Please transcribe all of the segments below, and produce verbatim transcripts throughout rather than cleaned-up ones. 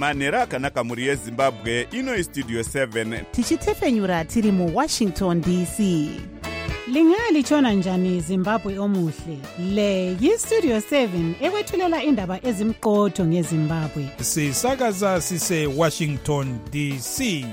manhero akanaka mhuri yezimbabwe. Ino istudio seven tichitefenyura tiri muwashington D C. Lingalitshona njani Zimbabwe omuhle? Le yistudio seven ekwethulela indaba ezimqotho ngeZimbabwe. Sisakaza sise Washington D C.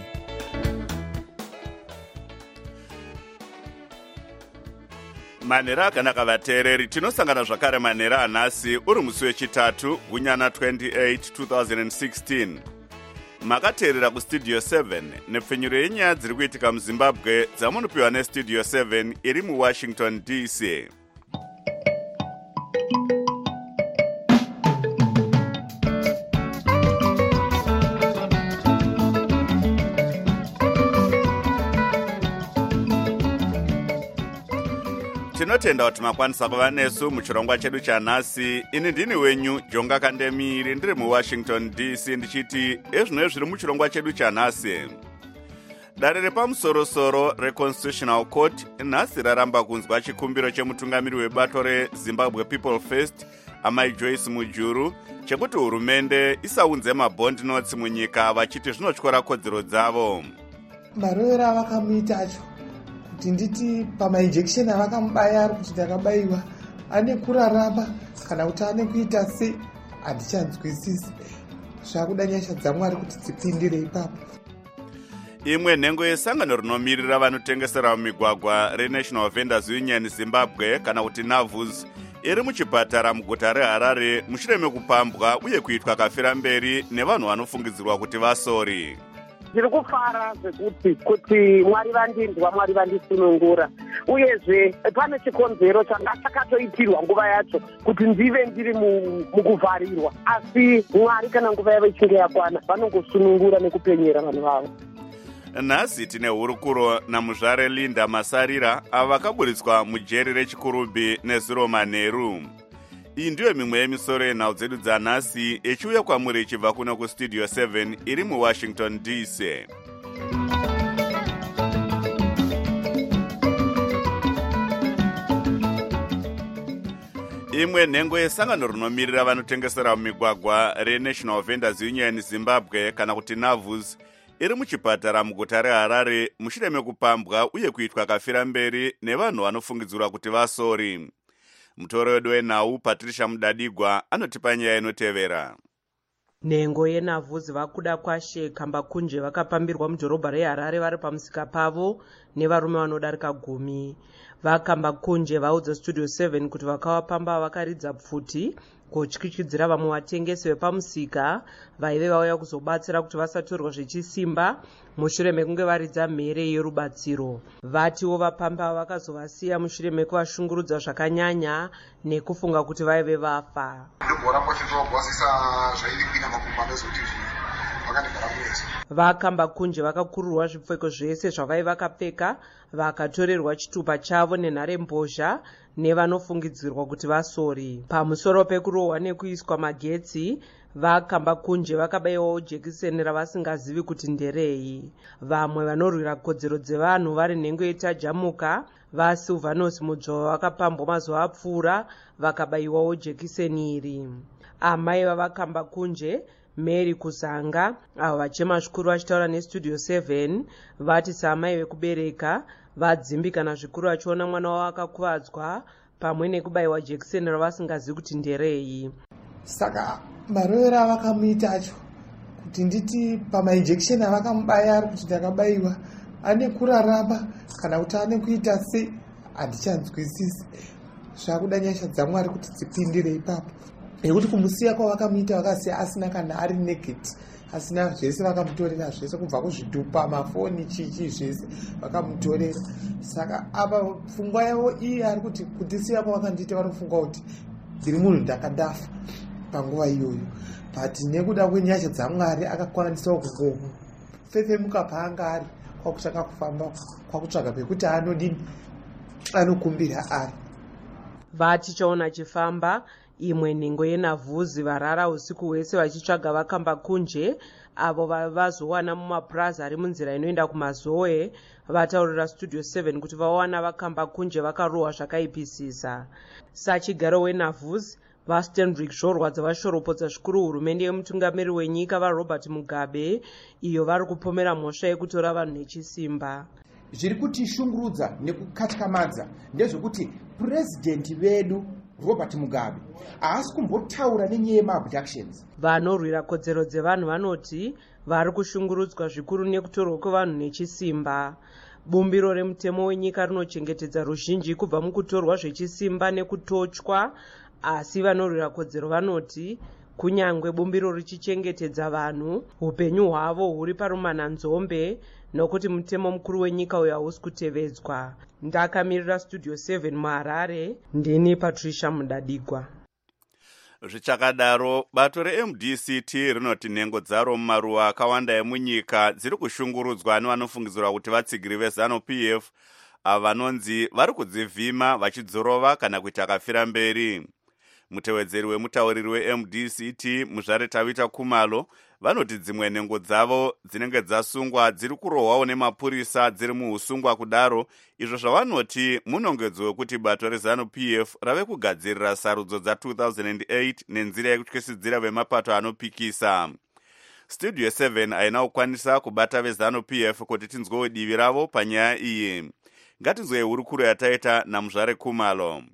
manhero akanaka vateereri, tinosangana zvakare manhero anhasi uri musi wechitatu gunyana twenty-eight twenty sixteen. Makateerera kustudio seven nepfenyuro yenyaya dziri kuitika muzimbabwe dzamunopiwa nestudio seven iri muwashington D C. Tinotenda kuti makwanisa kuva nesu muchirongwa chedu chanhasi. Ini ndini wenyu Jonga Kandemiri, ndiri muwashington D C, ndichiti ezvino zviri muchirongwa chedu chanhasi. Dare repamusorosoro reconstitutional court nhasi raramba kunzwa chikumbiro chemutungamiri webato reZimbabwe People First amai Joyce Mujuru chekuti hurumende isaunze mabond notes munyika vachiti zvinotyora kodzero dzavo. Marovero avakamuita acho kuti nditi pamainjection avakamubaya ari kuti ndakabayiwa ane kurarama kana kuti ane kuita sei handichanzwisisi. Zvakuda nyasha dzaMwari kuti dzipindire ipapo. Imwe nhengo yesangano rinomirira vanotengesera mumigwagwa reNational Vendors Union Zimbabwe kana kuti NAVUZ iri muchipatara muguta reHarare mushure mekupambwa uye kuitwa kafira mberi nevanhu vanofungidzirwa kuti vasori. Ndiri kufara zvekuti kuti Mwari vandinzwa, Mwari vandisunungura, uyezve pane chikonzero changa chakatoitirwa nguva yacho kuti ndive ndiri mukuvharirwa, asi Mwari kana nguva yavo ichinge yakwana vanongosunungura nekupenyera vanhu vavo. Nhasi tine hurukuro namuzvare Linda Masarira ava vakaburitswa mujeri rechikurumbi nezuro manheru. Iyi ndiyo mimwe yemisoro yenhau dzedu dzanhasi ichiuya kwamuri ichibva kuno kustudio seven iri muwashington D C. Imwe nhengo yesangano rinomirira vanotengesera mumigwagwa reNational Vendors Union Zimbabwe kana kuti NAVUZ iri muchipatara muguta reHarare mushure mekupambwa uye kuitwa kafira mberi nevanhu vanofungidzirwa kuti vasori. Mutoro wedu wenhau Patricia Mudadigwa anotipa nyaya inotevera. Nhengo yeNAVUZ vakuda kwashe Kambakunje vakapambirwa mudhorobha reHarare vari pamusika pavo nevarume vanodarika gumi. VaKambakunje vaudza studio seven kuti vakavapamba vakaridza pfuti kutyityidzira vamwe vatengesi vepamusika vaive vauya kuzobatsira kuti vasatorwa zvechisimba mushure mekunge varidza mhere yerubatsiro. Vatiwo vapamba vakazovasiya mushure mekuvashungurudza zvakanyanya nekufunga kuti vaive vafa. VaKambakunje vakakururwa zvipfeko zvese zvavai vakapfeka vakatorerwa chitupa chavo nenharembozha nevanofungidzirwa kuti vasori. Pamusoro pekurohwa nekuiswa magetsi, VaKambakunje vakabayiwawo jekiseni ravasingazivi kuti nderei. Vamwe vanorwira kodzero dzevanhu vari nhengo yetajamuka vaSilvanus Mudzva vakapambwa mazuva apfuura vakabayiwawo jekiseni iri. Amai vavaKambakunje Mary Kuzanga avo vachema zvikuru vachitaura nestudio seven vati saamai vekubereka vadzimbikana zvikuru vachiona mwana wavo akakuvadzwa pamwe nekubayiwa jekiseni ravasingazivi kuti nderei. Saka marovero avakamuita acho kuti nditi pamainjection avakamubaya ari kuti ndakabayiwa ane kurarama kana kuti ane kuita sei handichanzwisisi. Zvakuda nyasha dzaMwari kuti dzipindire ipapo. Nekuti kumusiya kwavakamuita vakasiya asina kana ari naked, asina zvese vakamutorera zvese kubva kuzvitupa mafoni chichi zvese vakamutorera. Saka apa pfungwa yavo iyi ari kuti kundisiya kwavakandiita vanofunga kuti ndiri munhu ndakandafa panguva iyoyo, but nekuda kwenyasha dzaMwari akakwanisawo kungofefemuka paanga ari kwakutanga kufamba kwakutsvaga pekuti anodini anokumbira ari. Vatichaona chifamba imwe nhengo yeNAVUZ varara usiku hwese vachitsvaga vaKambakunje avo vazowana mumapuraza ari munzira inoenda kumazoe. Vataurira studio seven kuti vawana vaKambakunje vakarohwa zvakaipisisa. Sachigaro weNAVUZ vastenrick zvorwadza vashoropodza zvikuru hurumende yemutungamiri wenyika varobert mugabe iyo vari kupomera mhosva yekutora vanhu nechisimba. Zviri kutishungurudza nekukatyamadza ndezvekuti purezidendi vedu Robert Mugabe haasi kumbotaura nenyaya yemaabductions. Vanorwira kodzero dzevanhu vanoti vari kushungurudzwa zvikuru nekutorwa kwevanhu nechisimba. Bumbiro remutemo wenyika rinochengetedza ruzhinji kubva mukutorwa zvechisimba nekutochwa, asi vanorwira kodzero vanoti kunyangwe bumbiro richichengetedza vanhu, upenyu hwavo huri parumananzombe nokuti mutemo mukuru wenyika uyo hausi kutevedzwa. Ndakamirira studio seven muHarare, ndini Patricia Mudadigwa. Zvichakadaro, bato re-M D C T rinoti nhengo dzaro mumaruwa akawanda emunyika dziri kushungurudzwa nevanofungidzirwa kuti vatsigiri veZanu P F ava vanonzi vari kudzivhima vachidzorova kana kuita kafira mberi. Mutevedzeri wemutauriri we-M D C T Muzvare Tavita Kumalo vanoti dzimwe nhengo dzavo dzinenge dzasungwa dziri kurohwawo nemapurisa dziri muusungwa kudaro, izvo zvavanoti munongedzo wekuti bato reZanu P F rave kugadzirira sarudzo dza two thousand eight nenzira yekutyisidzira vemapato anopikisa. Studio seven haina kukwanisa kubata veZanu P F kuti tinzwewo divi ravo panyaya iyi. Ngatinzwe hurukuro yataita naMuzvare Kumalo.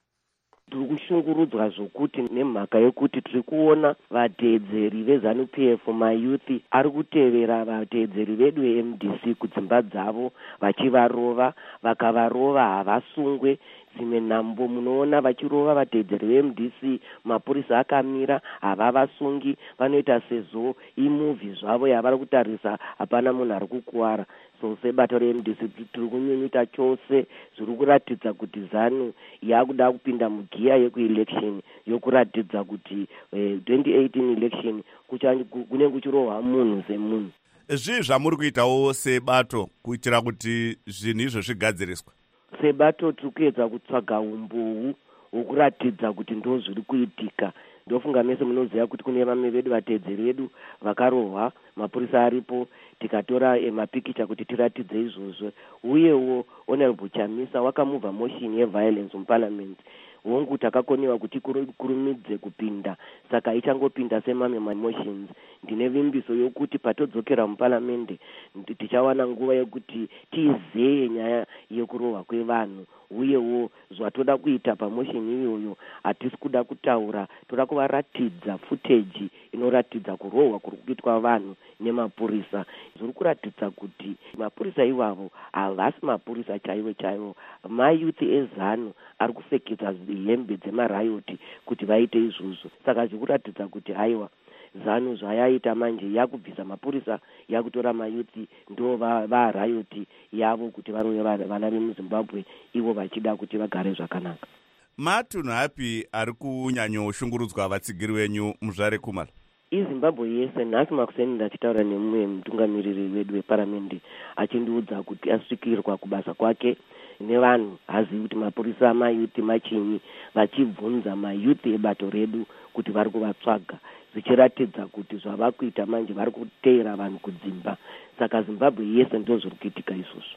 Tiri kushungurudzwa zvokuti nemhaka yekuti tiri kuona vateedzeri veZanu P F mayuthi ari kutevera vateedzeri vedu ve-M D C kudzimba dzavo vachivarova, vakavarova havasungwe. Dzimwe nhambo munoona vachirova vateedzeri ve-M D C mapurisa akamira havavasungi, vanoita sezvo imovhi zvavo yavari kutarisa hapana munhu ari kukuwara. So sebato re-M D C tiri kunyunyuta chose, zviri kuratidza kuti Zanu yakuda kupinda mugiya yekuelection yokuratidza kuti eh, twenty eighteen election kunenge kuchirohwa munhu semunhu. Zvii zvamuri kuitawo sebato kuitira kuti zvinhu izvo zvigadziriswe? Sebato tiri kuedza kutsvaga umboo hwokuratidza kuti ndo zviri kuitika. Ndofunga mese munoziva kuti kune vamwe vedu vateedzeri vedu vakarohwa, mapurisa aripo, tikatora e, mapikicha kuti tiratidze izvozvo. Uyewo Honorable Chamisa wakamuvha motion yeviolence muparliament. Hongu takakoniwa kuti kurumidze kupinda, saka ichangopinda semamwe mamotions. Ndine vimbiso yokuti patodzokera muparliament tichawana nguva yekuti tizeye nyaya yekurohwa kwevanhu. Uyewo zvatoda kuita pamotion iyoyo hatisi kuda kutaura, toda kuvaratidza footage inoratidza kurohwa kuri kuitwa vanhu nemapurisa. Zviri kuratidza kuti mapurisa ivavo havasi mapurisa chaivo chaivo, mayuthi eZanu ari kupfekedzwa hembe dzemarayoti kuti vaite izvozvo. Saka zviri kuratidza kuti haiwa Zanu zvayaita manje yakubvisa mapurisa, yakutora mayuthi ndo varayoti va yavo kuti varove vana vemuZimbabwe ivo vachida kuti vagare zvakanaka. Matunhu api ari kunyanyoshungurudzwa vatsigiri wenyu Muzvare Kumalo? iZimbabwe yese. Nhasi makuseni ndachitaura nemumwe mutungamiriri wedu weparamende achindiudza kuti asvikirwa kubasa kwake nevanhu hazivi kuti mapurisa amayuthi machinyi, vachibvunza mayuthi ebato redu kuti vari kuvatsvaga, zvichiratidza kuti zvava kuita manje vari kuteera vanhu kudzimba. Saka Zimbabwe yese ndo zviri kuitika izvozvo.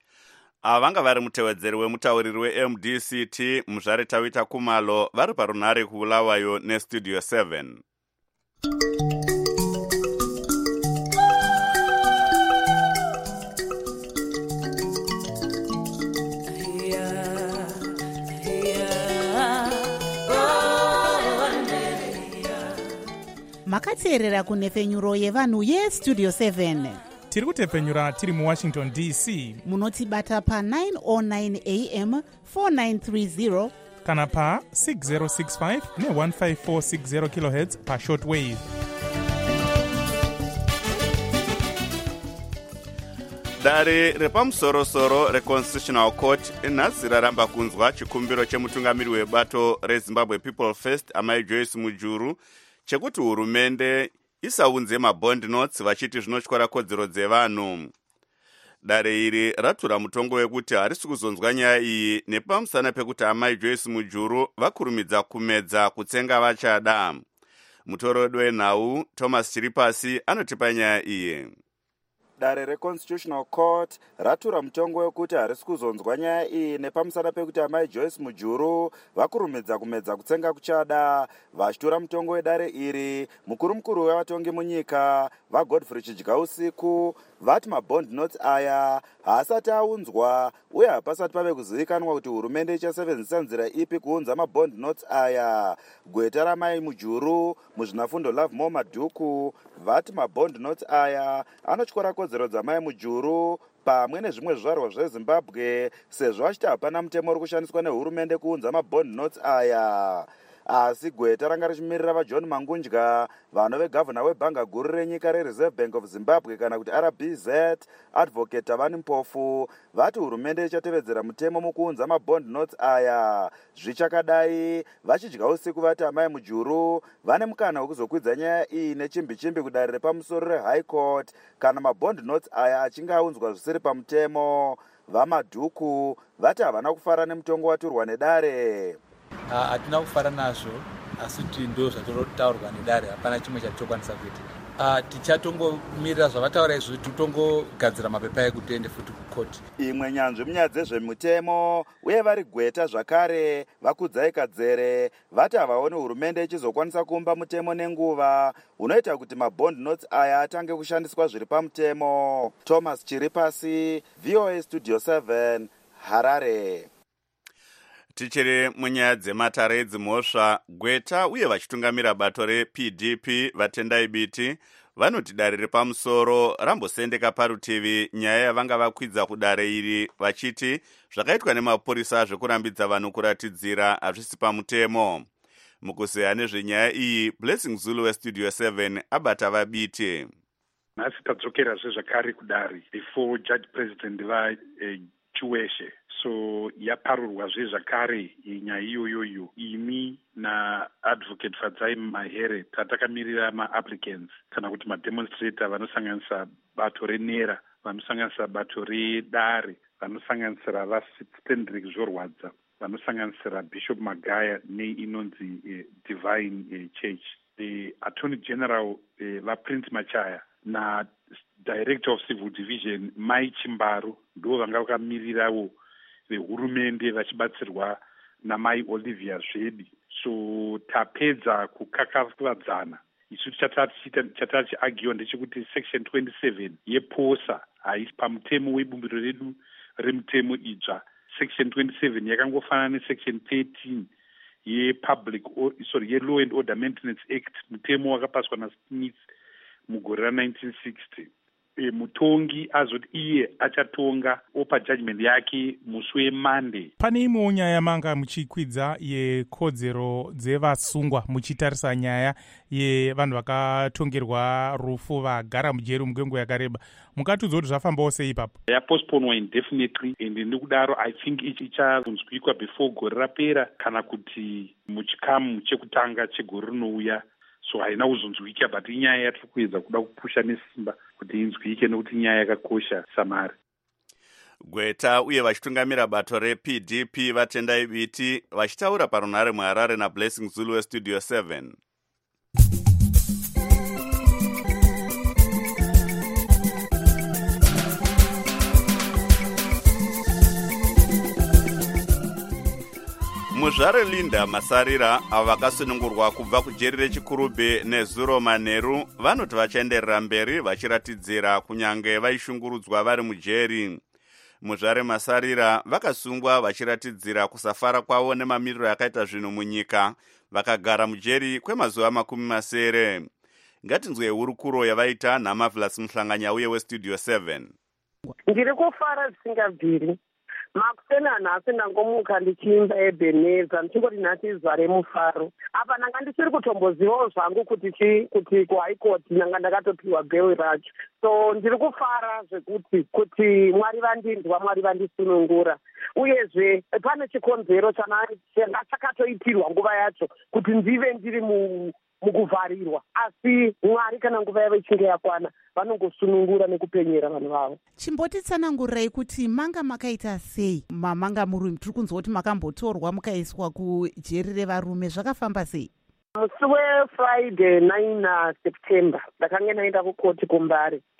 Ava vanga vari mutevedzeri wemutauriri we-M D C T Muzvare Tavita Kumalo vari parunhare kuBulawayo neStudio seven. Makateerera kunhepfenyuro yevanhu yeStudio seven. Tiri kutepfenyura tiri muWashington D C. Munotibata pa nine oh nine A M four nine three zero kana pa six zero six five ne one five four six zero kilohertz pa shortwave. Dare repamusorosoro reConstitutional Court nhasi raramba kunzwa chikumbiro chemutungamiri webato reZimbabwe People First Amai Joyce Mujuru chekuti hurumende isaunze mabond notes vachiti zvinotyora kodzero dzevanhu. Dare iri ratura mutongo wekuti harisi kuzonzwa nyaya iyi nepamusana pekuti Amai Joyce Mujuru vakurumidza kumedza kutsenga vachada. Mutoro wedu wenhau Thomas Chiripasi anotipa nyaya iyi. dare reconstitutional court ratura mutongo wekuti harisi kuzonzwa nyaya iyi nepamusana pekuti amai Joyce Mujuru vakurumidza kumedza kutsenga kuchada. Vachitora mutongo wedare iri, mukuru mukuru wevatongi munyika vaGodfrey Chidyausiku vati mabond notes aya haasati aunzwa uye hapasati pave kuzivikanwa kuti hurumende ichasevenzisa nzira ipi kuunza mabond notes aya. Gweta ramai Mujuru muzvinafundo Love More Madhuku vati mabond notes aya anotyora kodzero dzamai Mujuru pamwe nezvimwe zvizvarwa zveZimbabwe sezvo achiti hapana mutemo uri kushandiswa nehurumende kuunza mabond notes aya. Asi gweta ranga richimirira vaJohn Mangunja vanove gavana webhanga guru renyika reReserve Bank of Zimbabwe kana kuti R B Z, Advocate Tavani Mpofu vati hurumende ichatevedzera mutemo mukuunza mabond notes aya. Zvichakadai vachidya usiku vati amai Mujuru vane mukana wekuzokwidza nyaya iyi nechimbi chimbi kudare repamusoro reHigh Court kana mabond notes aya achinge aunzwa zvisiri pamutemo. VaMadhuku vati havana kufara nemutongo waturwa nedare. Hatina uh, kufara nazvo asi kuti ndo zvatotaurwa nedare, hapana chimwe chatokwanisa kuita. Uh, tichatongomirira zvavataura izvo totongogadzira mapepa ekuti futi kukoti. Imwe nyanzvi munyaya dzezvemutemo uye vari gweta zvakare vakudzai kadzere vati havaoni hurumende ichizokwanisa kuumba mutemo nenguva unoita kuti mabond notes aya atange kushandiswa zviri pamutemo. Thomas Chiripasi, V O A Studio seven, Harare. Tichiri munyaya dzematare edzimhosva, gweta uye vachitungamira bato reP D P vatendai biti vanoti dare repamusoro rambosendeka parutivi nyaya yavanga vakwidza kudare iri vachiti zvakaitwa nemapurisa zvekurambidza vanhu kuratidzira hazvisi pamutemo. Mukuzeya nezvenyaya iyi, Blessing Zulu weStudio seven abata vabiti. Nhasi tadzokerazve zvakare kudare before Judge President vaChiweshe. So yaparurwazve zvakare nyaya iyoyoyo. Imi naAdvocate Fadzai Mahere tatakamirira ma-applicants kana kuti ma-demonstrator vanosanganisa bato reNera, vanosanganisa bato redare, vanosanganisira vaStendrick Zvorwadza, vanosanganisira Bishop Magaya neinonzi eh, Divine eh, Church, the Attorney General eh, vaPrince Machaya na Director of Civil Division Mai Chimbaru ndo vanga vakamirirawo vehurumende vachibatsirwa namai Olivia Zvebi. So tapedza kukakavadzana. Isu chatati chiagiwa ndechekuti section twenty-seven yeposa haisi pamutemo webumbiro redu remutemo idzva. Section twenty-seven yakangofanana nesection thirteen yepublic sorry ye Law and Order Maintenance Act, mutemo wakapaswa naSmith mugore ra nineteen sixty. E, mutongi azoti iye achatonga opa judgment yake musi weMonday. Pane imwewo nyaya manga muchikwidza yekodzero dzevasungwa muchitarisa nyaya yevanhu vakatongerwa rufu vagara mujeri mugenguva yakareba. Mukatudza kuti zvafambawo sei ipapo? Yapostponwa indefinitely and nekudaro I think ichanzwikwa before gore rapera kana kuti muchikamu chekutanga chegore rinouya. So haina kuzonzwika but inyaya yatiri kuedza kuda kupusha nesimba kuti inzwike nekuti nyaya yakakosha samari. Gweta uye vachitungamira bato reP D P vatendai biti vachitaura parunhare muHarare naBlessing Zulu weStudio seven. Muzvare Linda Masarira ava vakasunungurwa kubva kujeri reChikurube neZuro Maneru vanoti vachaenderera mberi vachiratidzira kunyange vaishungurudzwa vari mujeri. Muzvare Masarira vakasungwa vachiratidzira kusafara kwavo nemamiriro akaita zvinhu munyika, vakagara mujeri kwemazuva makumi masere. Ngatinzwe hurukuro yavaita naMarvelous Muhlanganya uye weStudio seven. Ndiri kufara zvisingabviri. Makusena nhasi ndangomuka ndichiimba Ebeneza ndichingoti nhasi izuva remufaro. Apa ndanga ndisiri kutombozivawo zvangu kuti chi kuti kuHigh Court ndanga ndakatopiwa bhail racho. So ndiri kufara zvekuti kuti Mwari vandinzwa, Mwari vandisunungura. Uyezve pane chikonzero changa chakatoitirwa nguva yacho kuti ndive ndiri mu mukuvharirwa, asi Mwari kana nguva yavo ichinge yakwana vanongosunungura nekupenyera vanhu vavo. Chimbotitsanangurirai kuti manga makaita sei mamanga murume? Tiri kunzwa kuti makambotorwa mukaiswa kujeri revarume, zvakafamba sei? Musi weFriday nine September ndakanga naenda kukoti kuMbare.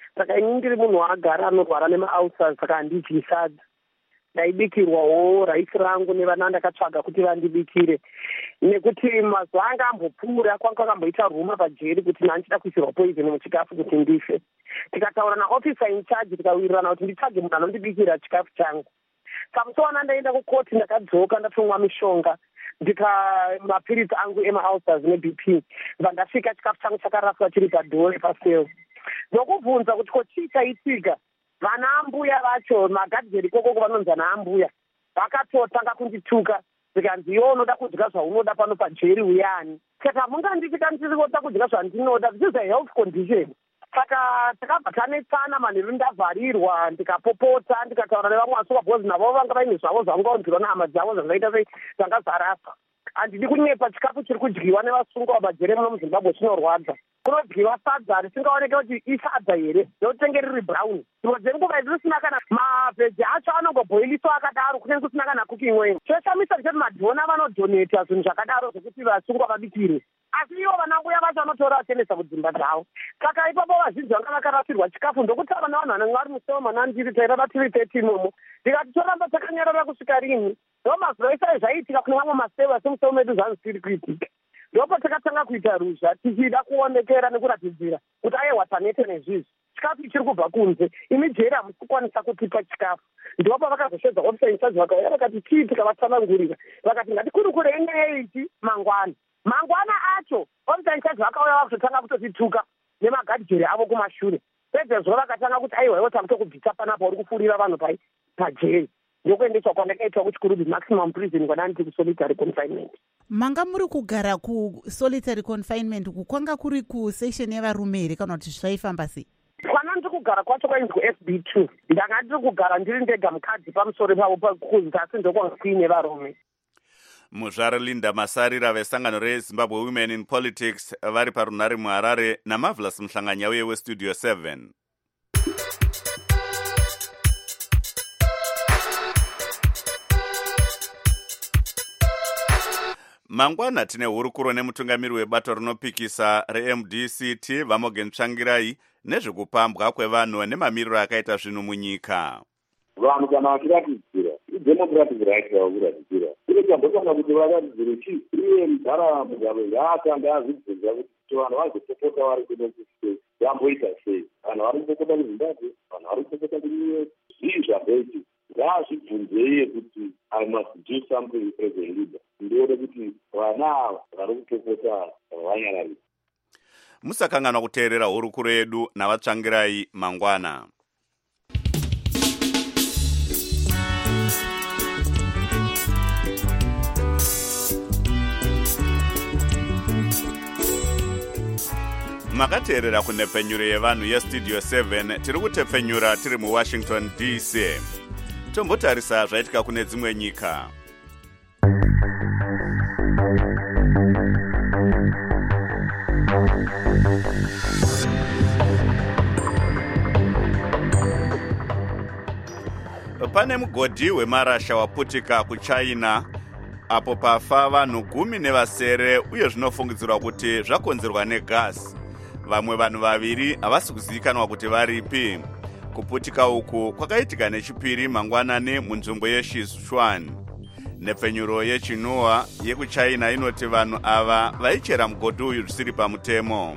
saka ini ndiri munhu agara anorwara nemaulcers saka handidyi sadza. Ndaibikirwawo raisi rangu nevana ndakatsvaga kuti vandibikire, nekuti mazuva anga ambopfuura kwanga akamboita ruma pajeri kuti nandichida kuisirwa poison muchikafu kuti ndife. Tikataura naofficer in charge tikawirirana kuti nditsvage munhu anondibikira chikafu changu. Samusona ndaenda kukoti ndakadzoka ndatomwa mishonga ndika mapiritsi angu emaulcers ne-B P. Vandasvika chikafu changu chakaraswa chiri padhore pasales. Ndokubvunza kuti ko chii chaitika. Vana ambuya vacho magadheri kokoko vanonzi ana ambuya vakatotanga kundituka zikanzi iwo unoda kudya zvaunoda pano pajeri uyani. Saka munganditika ndiri kuda kudya zvandinoda, this is a health condition. Saka takabva tanetsana manheru ndavharirwa ndikapopota ndikataura nevamwe vasuka bhozi navo vanga vaine zvavo zvangaonzirwa nehama dzavo zvangaita sei zvanga zaraswa. Handidi kunyepa chikafu chiri kudyiwa nevasungwa majere muno muZimbabwe chinorwadza. Kunodyiwa sadza risingaoneke kuti isadza here nokutenge riri brown. Dzimwe dzenguva idzi risina kana mavheji acho anongobhoiliswa akadaro kunenge kusina kana cooking oil. Choshamisa ndichoti madhona vanodhoneta zvinhu zvakadaro zvokuti vasungwa vabikire. Asi ivo vanambuya vacho vanotora vachiendesa kudzimba dzavo. Saka ipapo vazhinji vanga vakarasirwa chikafu ndokutaura navanhu vanenge vari museo manandiri tairava tiri thirty imomo. Ndikati toramba takanyarara kusvika rini. Ndo mazuva ese zvaiitika kune mamwe maseo asi museo medu zvanzisiri kuitika. Ndopo takatanga kuita ruzha tichida kuonekera nekuratidzira kuti aiwa tanete nezvizvi chikafu chiri kubva kunze, imi jeri hamusi kukwanisa kutipa chikafu. Ndopo vakazosvedza officer in charge vakauya vakati chii, tikavatsanangurira vakati ngatikurukure nyaya idzi mangwana. Mangwana acho officer in charge vakauya vakutotanga kutotituka nemagadheri avo kumashure. Pedzezvo vakatanga kuti aiwa iwo tamutokubvisa panapa uri kufurira vanhu pai pajeri. Ndokuendeswa kwandakaitwa kuchikuru maximum prison kwanandiri kusolitary confinement. Manga muri kugara kusolitary confinement kukwanga kuri kusection yevarume here kana kuti zvaifamba sei? Kwana ndiri kugara kwacho kwainzi ku F B two. Ndanga ndiri kugara ndiri ndega mukadzi pamusoro pavo pakuzasi ndokwanga kuine varume. Muzvare Linda Masarira vesangano reZimbabwe Women in Politics vari parunhare muHarare naMarvelous Mhlanganya uye weStudio seven. Mangwana tine hurukuro nemutungamiri webato rinopikisa re-M D C T Vamogen Tsvangirai nezvekupambwa kwevanhu nemamiriro akaita zvinhu munyika. Vanhu kana vachiratidzira idemocratic right yavo kuratidzira ine chambotanga kuti varatidzire chii iye muntaraunda yaakanga azvibvunza kuti vanhu vazopopota vari kuno kusei yamboita sei, vanhu vari kupopota kuZimbabwe, vanhu vari kupopota kuNew York, zvii zvamboiti ngaazvibvunze iye kuti I must do something as a leader. Ndione kuti vana ava vari kupopota vanyarari. Musakanganwa kuteerera hurukuro yedu navatsvangirai mangwana. Makateerera kunepfenyuro yevanhu yeStudio seven tiri kutepfenyura tiri muWashington D C. Tombotarisa zvaitika kune dzimwe nyika. Pane mugodhi wemarasha waputika kuChina apo pafa vanhu gumi nevasere uye zvinofungidzirwa kuti zvakonzerwa negasi. Vamwe vanhu vaviri havasi kuzivikanwa kuti varipi. Kuputika uku kwakaitika nechipiri mangwanani munzvimbo yeShizuan. Nepfenyuro yechinua yekuChina inoti vanhu ava vaichera mugodhi uyu zvisiri pamutemo.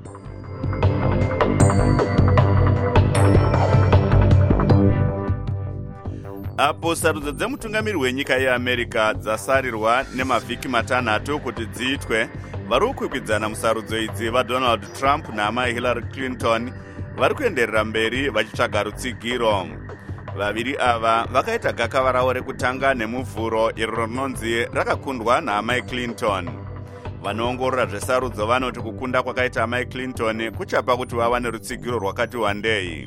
Apo sarudzo dzemutungamiri wenyika yeAmerica dzasarirwa nemavhiki matanhatu kuti dziitwe, vari kukwikwidzana musarudzo idzi vaDonald Trump naamai Hillary Clinton vari kuenderera mberi vachitsvaga rutsigiro. Vaviri ava vakaita gakava ravo rekutanga nemuvhuro iro rinonzi rakakundwa naamai Clinton. Vanoongorora zvesarudzo vanoti kukunda kwakaita amai Clinton kuchapa kuti vawane rutsigiro rwakati wandei.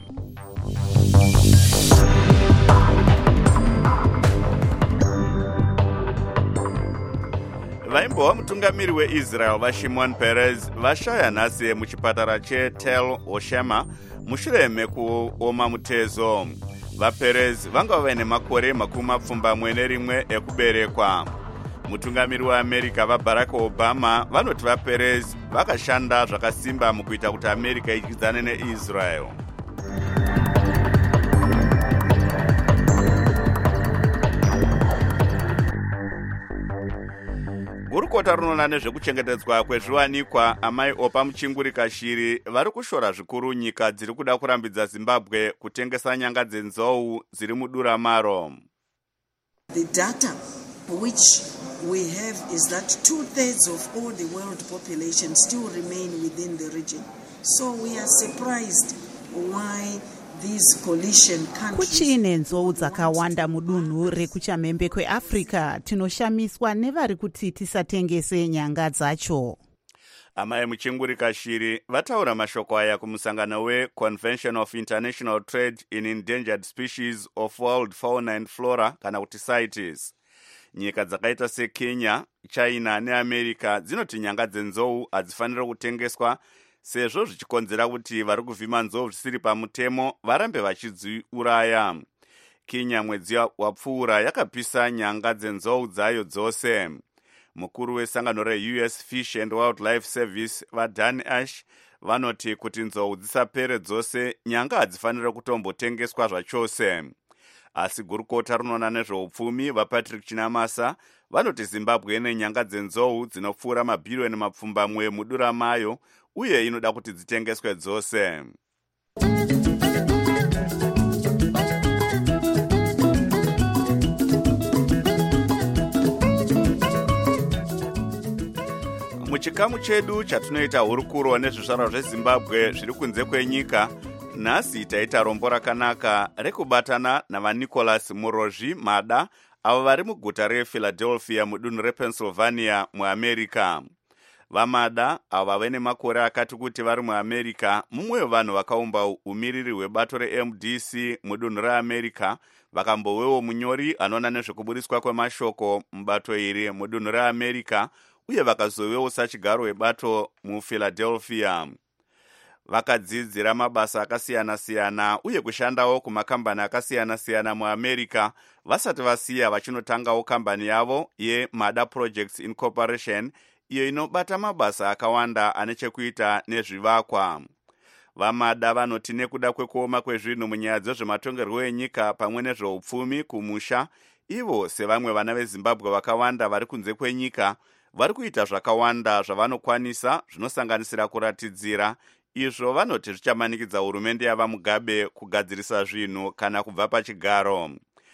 Vaimbova mutungamiri weIsrael vaShimon Peres vashaya nhasi muchipatara cheTel Oshema mushure mekuoma mutezo. VaPerez vanga vaine makore makumi mapfumbamwe nerimwe ekuberekwa. Mutungamiri weAmerica vaBarack Obama vanoti vaPerez vakashanda zvakasimba mukuita kuti America idyidzane neIsrael. gurukota rinoona nezvekuchengetedzwa kwezviwanikwa amai opa muchingurika shiri vari kushora zvikuru nyika dziri kuda kurambidza Zimbabwe kutengesa nyanga dzenzou dziri mudura maro. The data which we have is that two-thirds of all the world population still remain within the region. So we are surprised why these coalition countries... Kuchine nzou dzakawanda mudunhu rekuchamhembe kweAfrica, tinoshamiswa nevari kuti tisatengese nyanga dzacho. Amai muchingurika shiri vataura mashoko aya kumusangano weConvention of International Trade in Endangered Species of World Fauna and Flora kana kuti CITES. Nyika dzakaita seKenya, China neAmerica dzinoti nyanga dzenzou hadzifanira kutengeswa sezvo zvichikonzera kuti vari kuvhima nzou zvisiri pamutemo varambe vachidziuraya. Kenya mwedzi wapfuura yakapisa nyanga dzenzou dzayo dzose. Mukuru wesangano reU S Fish and Wildlife Service vaDan Ash vanoti kuti nzou dzisapere dzose nyanga hadzifanira kutombotengeswa zvachose. Asi gurukota rinoona nezveupfumi vaPatrick Chinamasa vanoti Zimbabwe ine nyanga dzenzou dzinopfuura mabhirioni mapfumbamwe mudura mayo uye inoda kuti dzitengeswe dzose. Muchikamu chedu chatinoita hurukuro nezvizvarwa zveZimbabwe zviri kunze kwenyika, nhasi taita rombo rakanaka rekubatana navaNicholas Murozhi Mada avo vari muguta rePhiladelphia mudunhu rePennsylvania muAmerica. VaMada ava vane makore akati kuti vari muAmerica, mumwe wevanhu vakaumba umiriri hwebato reM D C mudunhu reAmerica, vakambowewo munyori anoona nezvekuburiswa kwemashoko mubato iri mudunhu reAmerica, uye vakazovewo sachigaro webato muPhiladelphia. Vakadzidzira mabasa akasiyana-siyana uye kushandawo kumakambani akasiyana-siyana muAmerica vasati vasiya vachinotangawo kambani yavo yeMada Projects Incorporation, iyo inobata mabasa akawanda ane chekuita nezvivakwa. VaMada vanoti nekuda kwekuoma kwezvinhu munyaya dzezvematongerwo enyika pamwe nezveupfumi kumusha, ivo sevamwe vana veZimbabwe vakawanda vari kunze kwenyika vari kuita zvakawanda zvavanokwanisa zvinosanganisira kuratidzira, izvo vanoti zvichamanikidza hurumende yavaMugabe kugadzirisa zvinhu kana kubva pachigaro.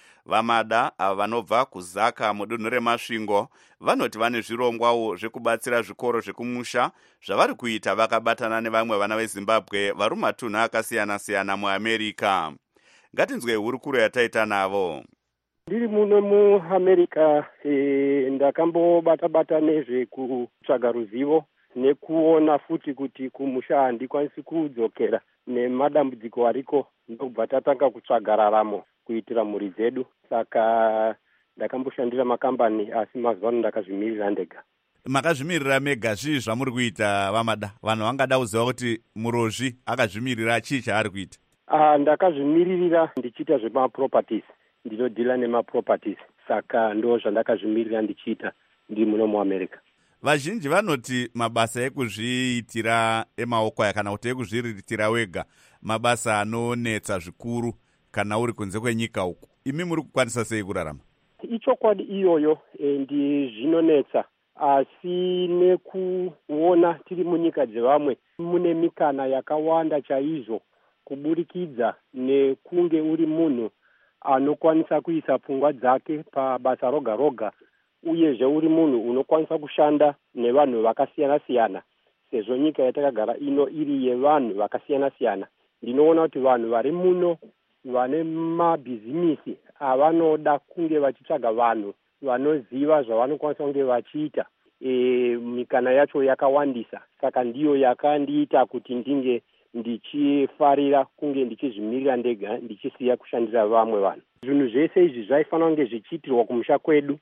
VaMada ava vanobva kuZaka mudunhu reMasvingo vanoti vane zvirongwawo zvekubatsira zvikoro zvekumusha zvavari kuita vakabatana nevamwe vana veZimbabwe vari mumatunhu akasiyana-siyana muAmerica. Ngatinzwe hurukuro yataita navo. Ndiri muno muAmerica e, ndakambobata-bata nezvekutsvaga ruzivo nekuona futi kuti kumusha handikwanisi kudzokera nemadambudziko ariko, ndobva tatanga kutsvaga raramo kuitira mhuri dzedu. Saka ndakamboshandira makambani asi mazuva ndakazvimirira ndega. Makazvimirira mega, zvii zvamuri kuita VaMada? Vanhu vangada kuziva kuti Murozhi akazvimirira chii chaari kuita? Ah, ndakazvimiririra ndichiita zvemaproperties, ndinodhila nemaproperties, saka ndo zvandakazvimirira ndichiita ndiri muno muAmerica. Vazhinji vanoti mabasa ekuzviitira emaoko aya kana kuti ekuzviriritira wega mabasa anonetsa zvikuru kana uri kunze kwenyika uku. Imi muri kukwanisa sei kurarama? Ichokwadi iyoyo e, ndi zvinonetsa, asi nekuona tiri munyika dzevamwe mune mikana yakawanda chaizvo kuburikidza nekunge uri munhu anokwanisa kuisa pfungwa dzake pabasa roga roga, uyezve uri munhu unokwanisa kushanda nevanhu vakasiyana-siyana. Sezvo nyika yatakagara ino iri yevanhu vakasiyana-siyana, ndinoona kuti vanhu vari muno vane mabhizimisi avanoda kunge vachitsvaga vanhu vanoziva zvavanokwanisa kunge vachiita. E, mikana yacho yakawandisa, saka ndiyo yakandiita kuti ndinge ndichifarira kunge ndichizvimirira ndega ndichisiya kushandira vamwe vanhu. Zvinhu zvese izvi zvaifanira kunge zvichiitirwa kumusha kwedu,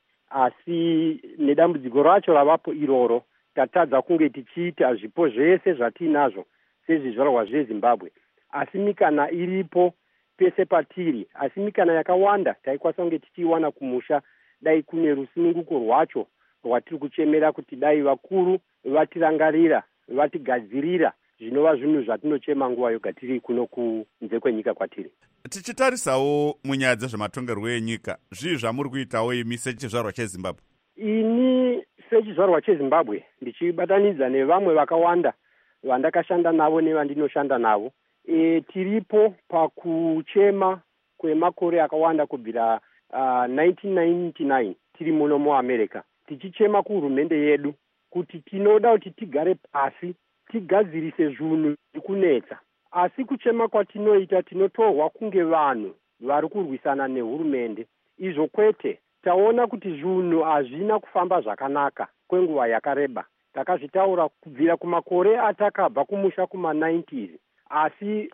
asi nedambudziko racho ravapo iroro tatadza kunge tichiita zvipo zvese zvatinazvo sezvizvarwa zveZimbabwe. Asi mikana iripo pese patiri, asi mikana yakawanda taikwanisa kunge tichiwana kumusha dai kune rusununguko rwacho rwatiri kuchemera kuti dai vakuru vatirangarira, vatigadzirira zvinova zvinhu zvatinochema nguva yoga tiri kuno kunze kwenyika kwatiri. Tichitarisawo munyaya dzezvematongerwo enyika, zvii zvamuri kuitawo imi sechizvarwa cheZimbabwe? Ini sechizvarwa chezimbabwe ndichibatanidza nevamwe vakawanda vandakashanda navo nevandinoshanda navo, e, tiripo pakuchema kwemakore akawanda kubvira uh, nineteen ninety-nine tiri muno muamerica, tichichema kuhurumende yedu kuti tinoda kuti tigare pasi tigadzirise zvinhu zvikunetsa. Asi kuchema kwatinoita tinotorwa kunge vanhu vari kurwisana nehurumende. Izvo kwete, taona kuti zvinhu hazvina kufamba zvakanaka kwenguva yakareba. Takazvitaura kubvira kumakore atakabva kumusha kuma nineties, asi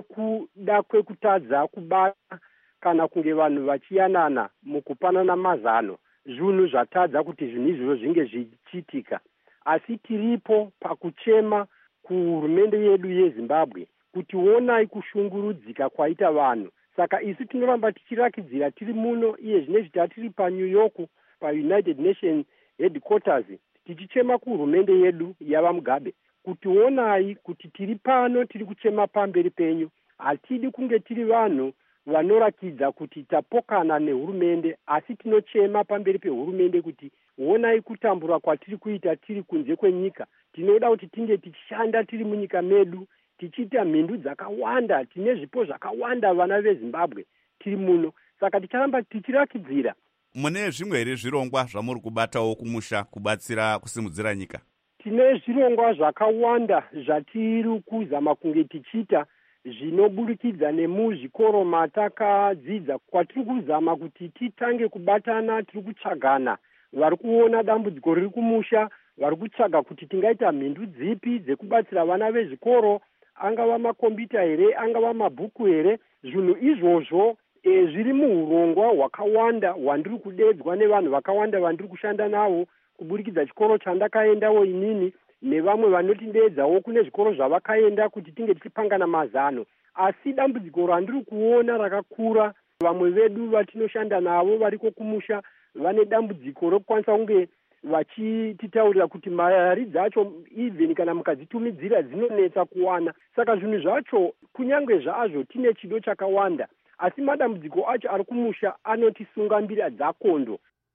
nekuda kwekutadza kubata kana kunge vanhu vachiyanana mukupanana mazano, zvinhu zvatadza kuti zvinhu izvozvo zvinge zvichiitika. Asi tiripo pakuchema kuhurumende yedu yeZimbabwe kuti onai kushungurudzika kwaita vanhu. Saka isi tinoramba tichirakidzira tiri muno, iye zvinezvi tatiri paNew York paUnited Nations headquarters, tichichema kuhurumende yedu yava Mugabe kuti onai kuti tiri pano tiri kuchema pamberi penyu. Hatidi kunge tiri vanhu vanorakidza kuti tapokana nehurumende, asi tinochema pamberi pehurumende kuti onai kutambura kwatiri kuita tiri kunze kwenyika. Tinoda kuti tinge tichishanda tiri munyika medu, tichiita mhindu dzakawanda, tine zvipo zvakawanda vana veZimbabwe tiri muno. Saka ticharamba tichirakidzira. Mune zvimwe here zvirongwa zvamuri kubatawo kumusha kubatsira kusimudzira nyika? Tine zvirongwa zvakawanda zvatiri kuzama kunge tichiita zvinoburikidza nemuzvikoro matakadzidza, kwatiri kuzama kuti titange kubatana, tiri kutsvagana vari kuona dambudziko riri kumusha, vari kutsvaga kuti tingaita mhindu dzipi dzekubatsira vana vezvikoro, angava makombiyuta here, angava mabhuku here. Zvinhu izvozvo e, zviri muurongwa hwakawanda hwandiri kudedzwa nevanhu vakawanda vandiri kushanda navo, kuburikidza chikoro chandakaendawo inini nevamwe vanotidedzawo kune zvikoro zvavakaenda kuti tinge tichipangana mazano. Asi dambudziko randiri kuona rakakura, vamwe vedu vatinoshanda navo variko kumusha vane dambudziko rokukwanisa kunge vachititaurira kuti mari dzacho even kana mukadzitumidzira dzinonetsa kuwana. Saka zvinhu zvacho kunyange zvazvo tine chido chakawanda, asi madambudziko acho ari kumusha anotisunga mbira dzakondo.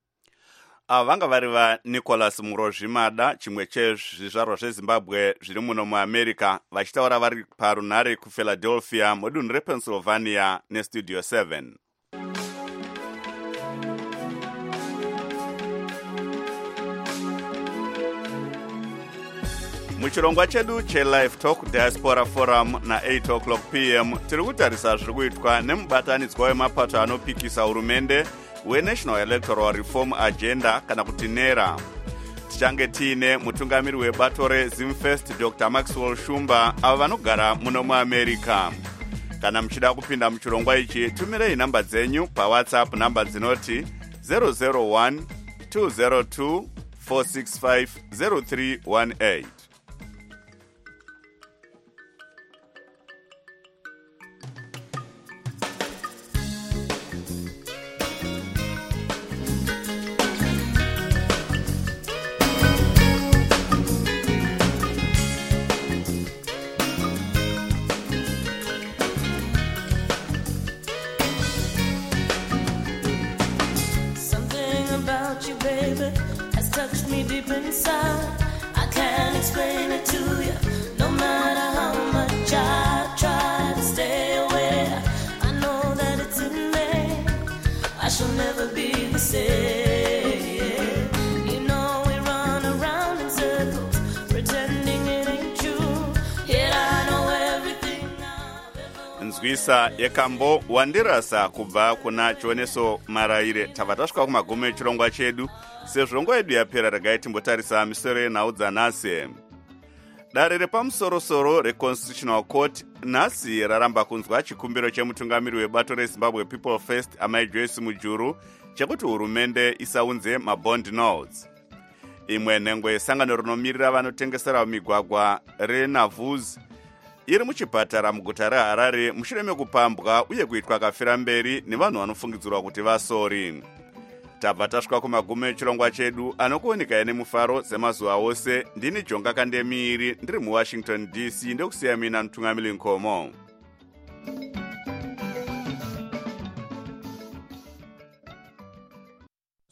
Ava vanga vari vaNicholas Murozvimada, chimwe chezvizvarwa zveZimbabwe zviri muno muAmerica, vachitaura vari parunhare kuPhiladelphia mudunhu rePennsylvania neStudio seven. Muchirongwa chedu cheLive Talk Diaspora Forum na eight o'clock p m tiri kutarisa zviri kuitwa nemubatanidzwa wemapato anopikisa hurumende weNational Electoral Reform Agenda kana kuti NERA. Tichange tiine mutungamiri webato reZimfest Doctor Maxwell Shumba, ava vanogara muno muAmerica. Kana muchida kupinda muchirongwa ichi, tumirei namba dzenyu paWhatsApp, namba dzinoti zero zero one two zero two four six five zero three one eight. Nzwisa yekambo wandirasa kubva kuna chioneso maraire. Tava tasvika kumagumo echirongwa chedu. Sezvirongo yedu yapera, regai timbotarisa misoro yenhau dzanhasi. Dare repamusorosoro reConstitutional Court nhasi raramba kunzwa chikumbiro chemutungamiri webato reZimbabwe People First amai Joyce Mujuru chekuti hurumende isaunze mabond notes. Imwe nhengo yesangano rinomirira vanotengesera migwagwa reNavuz iri muchipatara muguta reHarare mushure mekupambwa uye kuitwa kafira mberi nevanhu vanofungidzirwa kuti vasori. Tabva tasvika kumagumo echirongwa chedu anokuoneka nemufaro semazuva ose. Ndini Jonga Kandemiri ndiri muWashington D C ndokusiya mina Mutungamiri Nkomo.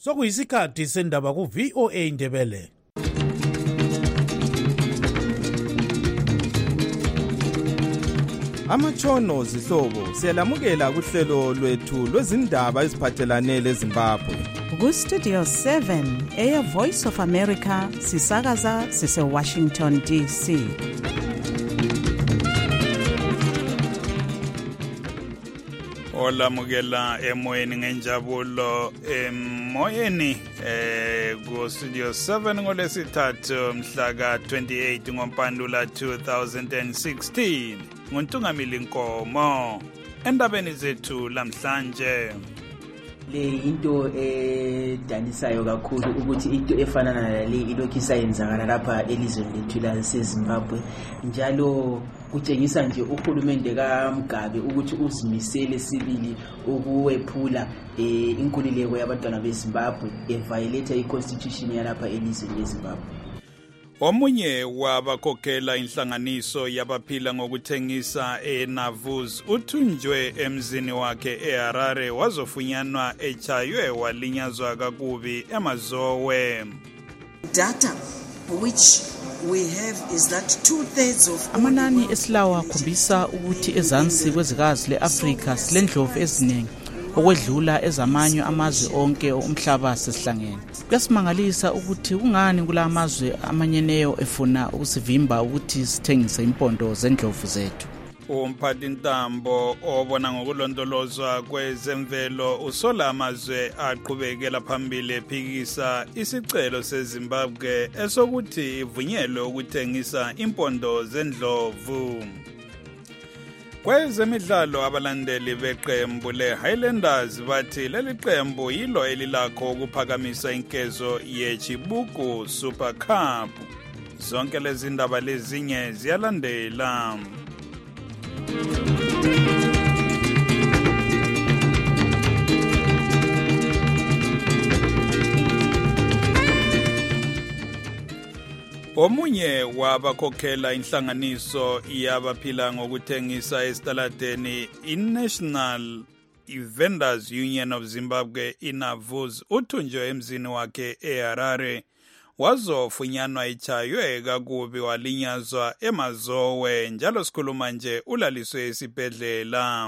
sokuyisikhathi sendaba ku-V O A Ndebele. Amatshono zihlobo siyalamukela kuhlelo lwethu lwezindaba eziphathelane leZimbabwe. Ku-Studio seven, Air Voice of America, sisakaza sise-Washington D C. Olamukela emoyeni ngenjabulo emoyeni eh ku Studio seven ngolesithathu mhla ka twenty-eight ngoMpandula two thousand sixteen ngontungamili Nkomo endabeni zethu lamhlanje. Le into edanisayo kakhulu ukuthi into efana nale ilokhu isayenzakala lapha elizweni lethu laseZimbabwe, njalo kutshengisa nje uhulumende kaMgabe ukuthi uzimisele sibili ukuwephula inkululeko yabantwana beZimbabwe, eviolate iconstitution yalapha elizweni leZimbabwe. Omunye wabakhokhela inhlanganiso yabaphila ngokuthengisa eNavuz uthunjwe emzini wakhe eHarare wazofunyanwa echaywe walinyazwa kakubi emazowe. Data which we have is that two-thirds of amanani esilawa akhombisa ukuthi ezansi kwezikazi leAfrika silendlovu eziningi okwedlula ezamanye amazwe onke omhlaba sesihlangene. Kuyasimangalisa ukuthi kungani kula amazwe amanyeneyo efuna ukusivimba ukuthi sithengise impondo zendlovu zethu. Umphathi ntambo obona ngokulondolozwa kwezemvelo usola amazwe aqhubekela phambili ephikisa isicelo seZimbabwe esokuthi ivunyelwe ukuthengisa impondo zendlovu. Kwezemidlalo abalandeli beqembu leHighlanders bathi leli qembu yilo elilakho ukuphakamisa inkezo yeChibuku Super Cup. Zonke lezi ndaba lezinye ziyalandela. Omunye wabakhokhela inhlanganiso yabaphila ngokuthengisa esitaladeni iNational Vendors Union of Zimbabwe iNavuz uthunjwe emzini wakhe eHarare wazofunyanwa echaywe kakubi walinyazwa emazowe, njalo sikhuluma nje ulaliswe esibhedlela.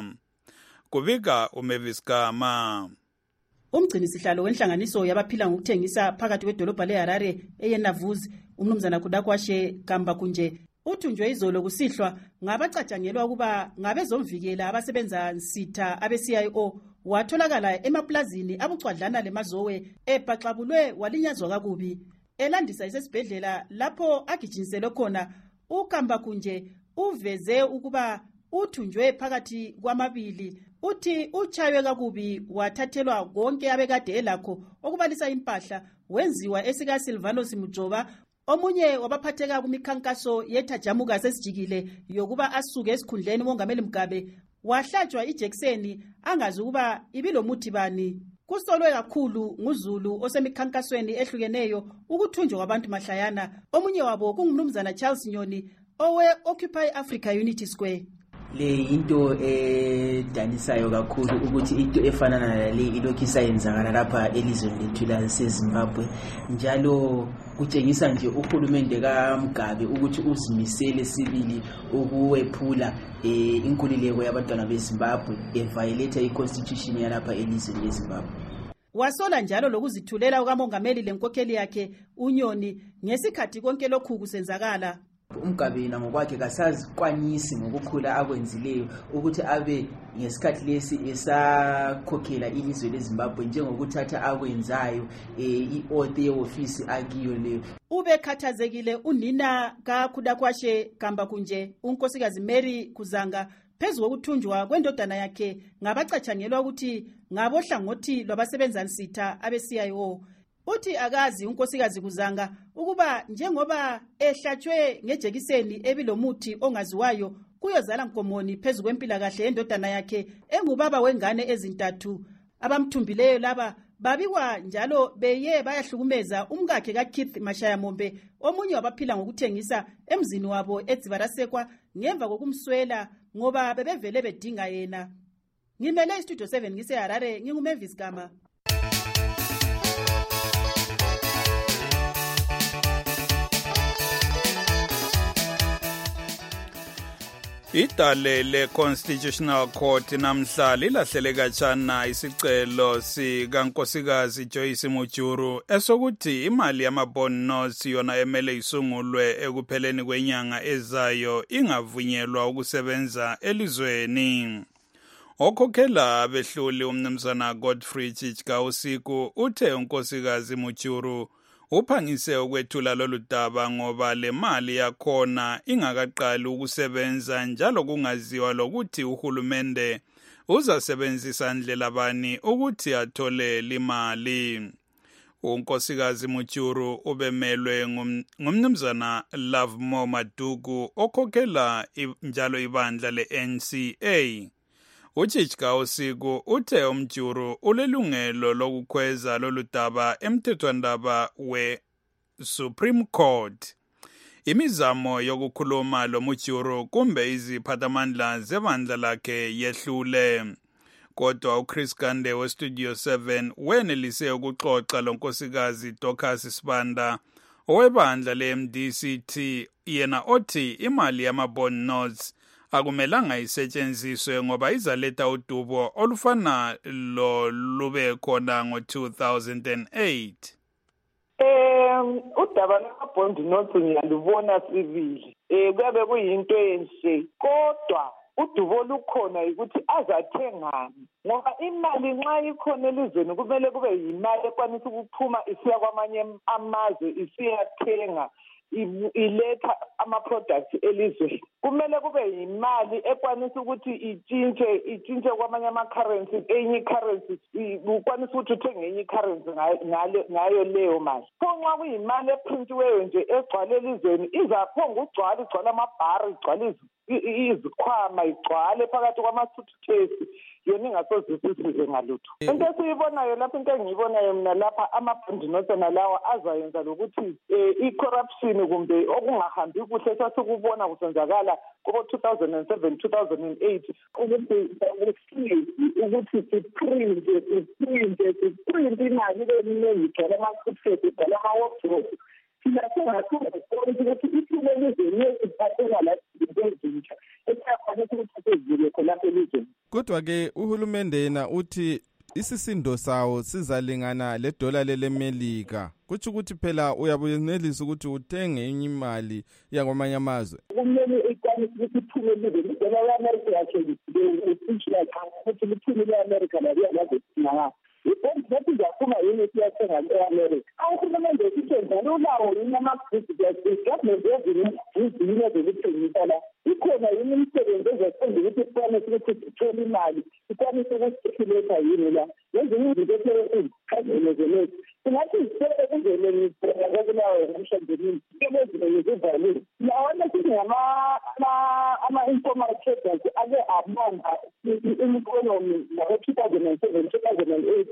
Kubika uMavis Gama. Umgcini sihlalo wenhlanganiso yabaphila ngokuthengisa phakathi kwedolobha leHarare eyeNavuz, umnumzana Kudakwashe Kamba kunje, uthunjwe izolo kusihlwa ngabacatshangelwa ukuba ngabezomvikela abasebenza nsitha abe-C I O, watholakala emaplazini abucwadlana lemazowe ebhaxabulwe walinyazwa kakubi. Elandisa isesibhedlela lapho agijinyiselwe khona, uKamba kunje uveze ukuba uthunjwe phakathi kwamabili. Uthi uchaywe kakubi wathathelwa konke abekade elakho okubalisa impahla, wenziwa esika Silvanos Mujoba, omunye wabaphatheka kumikhankaso yethajamuka sesijikile yokuba asuke esikhundleni uMongameli Mugabe, wahlatshwa ijekiseni angazi ukuba ibilomuthi bani. Kusolwe kakhulu nguZulu osemikhankasweni ehlukeneyo ukuthunjwa kwabantu mahlayana. Omunye wabo kungumnumzana Charles Nyoni owe Occupy Africa Unity Square. Le into edanisayo kakhulu ukuthi into efana nale ilokhu isayenzakala lapha elizweni lethu laseZimbabwe, njalo kutshengisa nje uhulumende kaMgabe ukuthi uzimisele sibili ukuwephula inkululeko yabantwana beZimbabwe, eviolate iconstitution yalapha elizweni leZimbabwe. Wasola njalo lokuzithulela ukamongameli lenkokheli yakhe uNyoni ngesikhathi konke lokhu kusenzakala. uMgabe ngokwakhe kasazikwanisi ngokukhula akwenzileyo ukuthi abe ngesikhathi lesi esakhokhela ilizwe leZimbabwe njengokuthatha akwenzayo i-oath ye-office akiyo leyo. Ubekhathazekile unina kaKhudakwashe Kamba kunje, unkosikazi Mary Kuzanga, phezu kokuthunjwa kwendodana yakhe ngabacatshangelwa ukuthi ngabohlangothi lwabasebenza nsitha abe-C I O. Uthi akazi unkosikazi Kuzanga ukuba njengoba ehlatshwe ngejekiseni ebilomuthi ongaziwayo kuyozala nkomoni phezu kwempilakahle yendodana yakhe engubaba wengane ezintathu. Abamthumbileyo laba babikwa njalo beye bayahlukumeza umkakhe kaKeith Mashaya Mombe, omunye wabaphila ngokuthengisa emzini wabo eDzibarasekwa ngemva kokumswela ngoba bebevele bedinga yena. Ngimele iStudio seven ngise Harare, nginguMavis Gama. Idale le-Constitutional Court namhla lilahlele khatshana isicelo sikankosikazi Joyce Mujuru esokuthi imali yama-bond notes yona emele isungulwe ekupheleni kwenyanga ezayo ingavunyelwa ukusebenza elizweni. Okhokhela abehluli umnumzana Godfrey Chicka Usiku uthe unkosikazi Mujuru uphangise ukwethula lolu daba ngoba le mali yakhona ingakaqali ukusebenza njalo kungaziwa lokuthi uhulumende uzasebenzisa ndlela bani ukuthi athole limali. Unkosikazi Mujuru ubemelwe ngumnumzana Lovemore Madugu okhokhela njalo ibandla le-N C A. Uchicka Usiku uthe umjuru ulelungelo lokukhweza lolu daba emthethwandaba we-Supreme Court. Imizamo yokukhuluma lo mujuru kumbe iziphathamandla zebandla lakhe yehlule. Kodwa uChris Gande weStudio seven wenelise ukuxoxa lo nkosikazi Dorcas Sibanda owebandla le-M D C T yena othi imali yama-bond notes akumelanga isetshenziswe ngoba izaletha udubo olufana lo lube khona ngo two thousand eight. Um udaba lama-bond notes ngiyalubona sibili. Eh kuyabe kuyinto enhle kodwa udubo lukhona ukuthi azathengani ngoba imali nxa ikhona elizweni kumele kube yimali ekwanisa ukuphuma isiya kwamanye amazwe isiyathenga iletha ama-products elizweni. Kumele kube yimali ekwanisa ukuthi itshintshe itshintshe kwamanye ama-currency enye i-currency ukwanisa ukuthi uthenge enye i-currency ngayo leyo mali. Pho nxa kuyimali eprintiweyo nje egcwale elizweni izaphonga ugcwala igcwala amabhari igcwala izikhwama igcwale phakathi kwama-suitcase yona ingasozisisize ngalutho. Into esiyibonayo lapho into engiyibonayo mina lapha ama-bond notes nalawa azayenza lokuthi i-corruption kumbe okungahambi kuhle sasikubona kusenzakala kubo two thousand seven two thousand eight ukuthi ukuthi siprinte siprinte siprinte imali eningi igcwala ama-suitcase igcwala ama-wardrobe. Kodwa ke uhulumende yena uthi isisindo sawo sizalingana le dollar leMelika. Kuthi ukuthi phela uyabuyenelisa ukuthi uthenge enye imali yakwamanye amazwe. Kumele ikwanise ukuthi iphumelele idola leAmerica yakhe ukuthi ukuthi liphumele leAmerica la yazi. Ibonke ukuthi ngiyaphuma yini siyathenga e-America. Awuhulumende usenza lolawo yini ama-business government ezinye zokuthengisa la. Ikhona yini imisebenzi ezosenza ukuthi ikwanise ukuthi sithole imali, ikwanise ukusikhuleka yini la. Ezinye izinto ezikhazinezelezi. Singathi isebe kuzele ngibheka kokulawo ngomshandelini. Izinto ezivalile. Lawona ama-informal traders ake abamba i-economy ngabo-two thousand seven two thousand eight.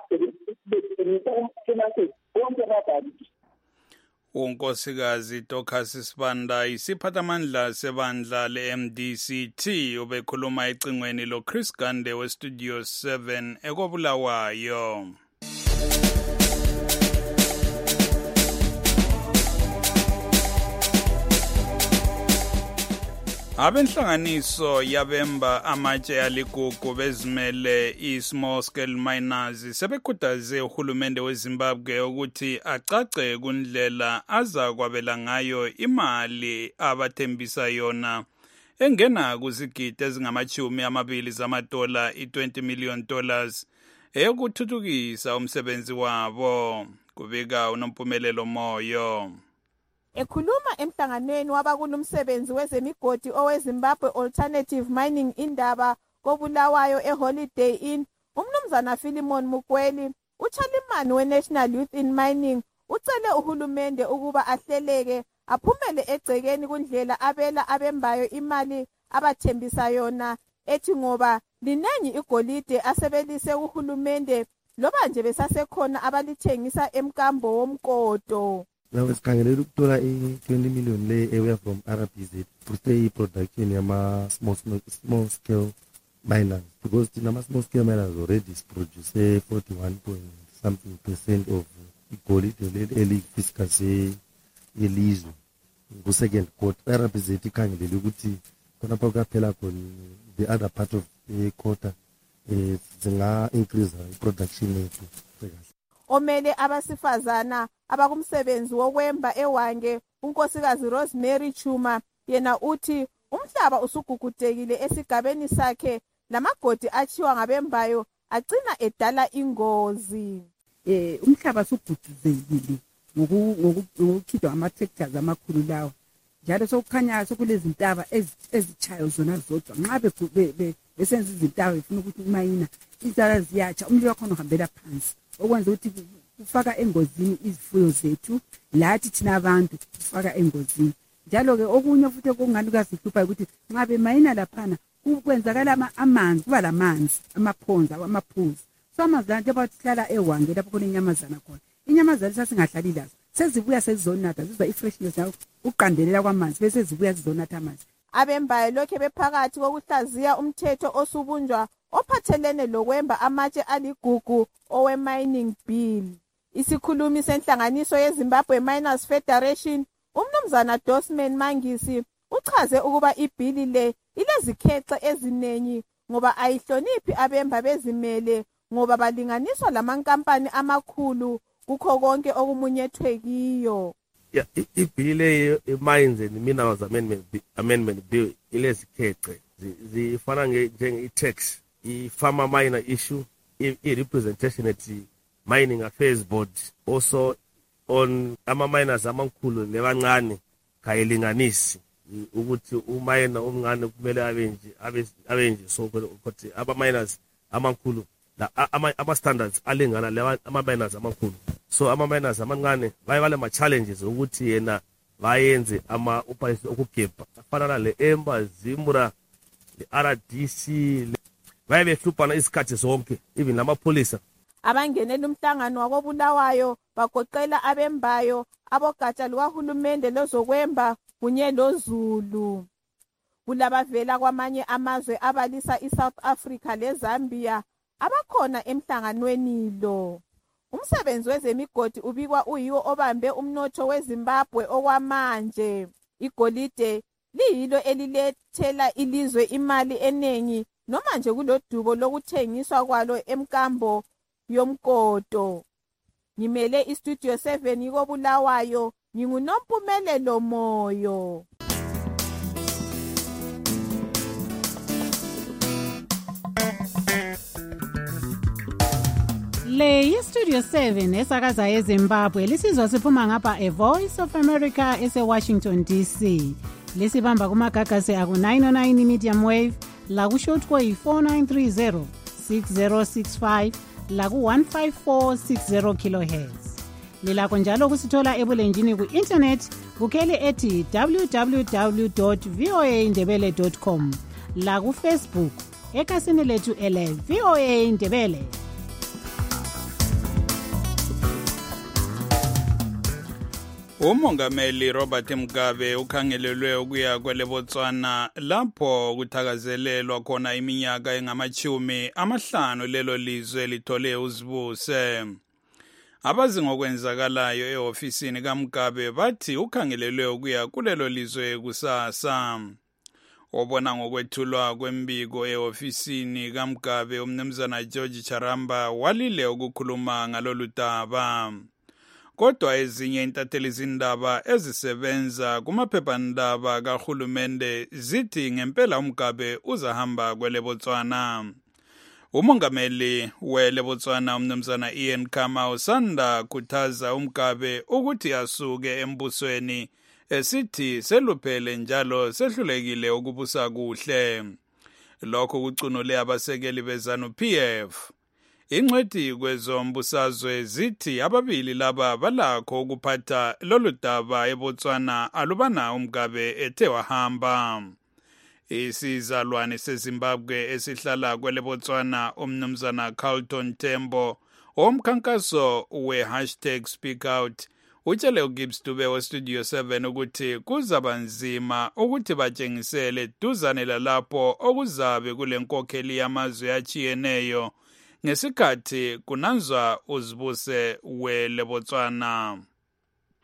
Unkosikazi Dorcas Sibanda isiphathamandla sebandla le-M D C T ubekhuluma ecingweni lo Chris Gande weStudio seven ekobulawayo. Abenhlanganiso yabemba amatshe aligugu bezimele i-small scale miners sebekhuthaze uhulumende weZimbabwe ukuthi acace kundlela azakwabela ngayo imali abathembisa yona engena kuzigidi ezingamachumi amabili zamadola i-twenty million dollars eyokuthuthukisa umsebenzi wabo. Kubika uNompumelelo Moyo. Ekhuluma emhlanganweni wabakulumsebenzi wezemigodi oweZimbabwe Alternative Mining Indaba kobulawayo eHoliday Inn, umnumzana Philemon Mukweli, uchairman weNational Youth in Mining, ucele uhulumende ukuba ahleleke aphumele egcekeni kundlela abela abembayo imali abathembisa yona ethi ngoba linengi igolide asebelise uhulumende loba nje besasekhona abalithengisa emkambo womkodo. Now sikhangelela ukuthola i-twenty million le ewaya from R B Z to stay production yama small small scale miners because the small scale miners already produce forty-one point something percent of igolide elifiskase yelizwe ku second quarter. R B Z ikhangelela ukuthi khonapha kuyaphela khona the other part of the quarter um zinga-increase i-production yethu. Omele abasifazana abakumsebenzi wokwemba eWange unkosikazi Rosemary Chuma yena uthi umhlaba usugugudekile esigabeni sakhe lamagodi achiwa ngabembayo agcina edala ingozi. Eh umhlaba usuguduzekile ngokukhidwa ama-tractors amakhulu lawa njalo sokukhanya sokulezintaba ezichayo zona zodwa nxa besenza izintaba befuna ukuthi imayina izala ziyatsha umlilo wakhona uhambela phansi okwenza ukuthi kufaka engozini izifuyo zethu lathi thina abantu kufaka engozini. Njalo ke okunye futhi okungani kasihlupha ukuthi nxa bemayina laphana kwenzakala amanzi kuba lamanzi amaphonza amaphuzi so amanzi la njengoba sihlala eWange lapho khona inyamazana khona inyamazana sasingahlali lazo sezibuya sezizonatha zizwa i-freshness yawo uqandelela kwamanzi bese zibuya zizonatha amanzi. Abembayo lokhe bephakathi kokuhlaziya umthetho osubunjwa ophathelene lokwemba amatshe aligugu owe-mining bill. Isikhulumi senhlanganiso yeZimbabwe Miners Federation umnumzana Dosman Mangisi uchaze ukuba ibhili le ilezikhexe eziningi ngoba ayihloniphi abemba bezimele ngoba balinganiswa lamankampani amakhulu kukho konke okumunyethwe kiyo. Yeah, ibhili le Mines and Minerals Amendment Amendment Bill ilezikhexe zifana njenge-tax, i-farmer miner issue, i-representation at Mining Affairs Board, also on ama-miners amakhulu nebancane kayilinganisi ukuthi umayina omncane kumele abenje abenje so ukuthi ama-miners amakhulu la ama-standards alingana la ama-miners amakhulu. So ama-miners amancane baye bale ma-challenges ukuthi yena bayenze ama-operation okugebha afana nale Emba, Zimra, le-R D C baye behluphana isikhathi zonke even lamapholisa. Abangenela umhlangano wakobulawayo bagoqela abembayo abogatsha lukahulumende lozokwemba kunye lozulu. Kulabavela kwamanye amazwe abalisa iSouth Africa leZambia abakhona emhlanganweni lo. Umsebenzi wezemigodi ubikwa uyiwo obambe umnotho weZimbabwe okwamanje. Igolide liyilo elilethela ilizwe imali enengi noma nje kulodubo lokuthengiswa kwalo emkambo yomkoto. Ngimele istudio seven yikobulawayo nginguNompumelelo Moyo. Le yistudio seven esakaza eZimbabwe lisizwa siphuma ngapha A Voice of America ese-Washington D C. Lisibamba kumagagasi aku nine oh nine medium wave la ku-shortwave four nine three zero six zero six five la ku one five four six zero kilohertz. Lilakho njalo kusithola ebulenjini ku-internet kukheli ethi w w w dot voa ndebele dot com la ku-Facebook ekasini lethu ele VOA Ndebele. Umongameli Robert Mugabe ukhangelelwe ukuya kweleBotswana lapho kuthakazelelwa khona iminyaka engamachumi amahlanu lelo lizwe lithole uzibuse. Abazi ngokwenzakalayo eofisini kaMugabe bathi ukhangelelwe ukuya kulelo lizwe kusasa. Obona ngokwethulwa kwembiko eofisini kaMugabe umnumzana George Charamba walile ukukhuluma ngalolu daba. Kodwa ezinye intatheli zindaba ezisebenza kumaphephandaba kahulumende zithi ngempela uMugabe uzahamba kweleBotswana. Umongameli weleBotswana umnumzana Ian Khama usanda khuthaza uMugabe ukuthi asuke embusweni esithi seluphele njalo sehlulekile ukubusa kuhle. Lokho kucunule abasekeli bezanu P F. Ingcweti kwezombusazwe zithi ababili laba balakho ukuphatha lolu daba eBotswana alubana uMugabe ethe wahamba. Isizalwane seZimbabwe esihlala kweleBotswana umnumzana Carlton Tembo omkhankaso we hashtag Speak Out utshele uGibbs Dube weStudio seven ukuthi kuzaba nzima ukuthi batshengisele duzane lalapho okuzabe kule nkokheli yamazwe achiyeneyo ngesikhathi kunanzwa uzibuse weleBotswana.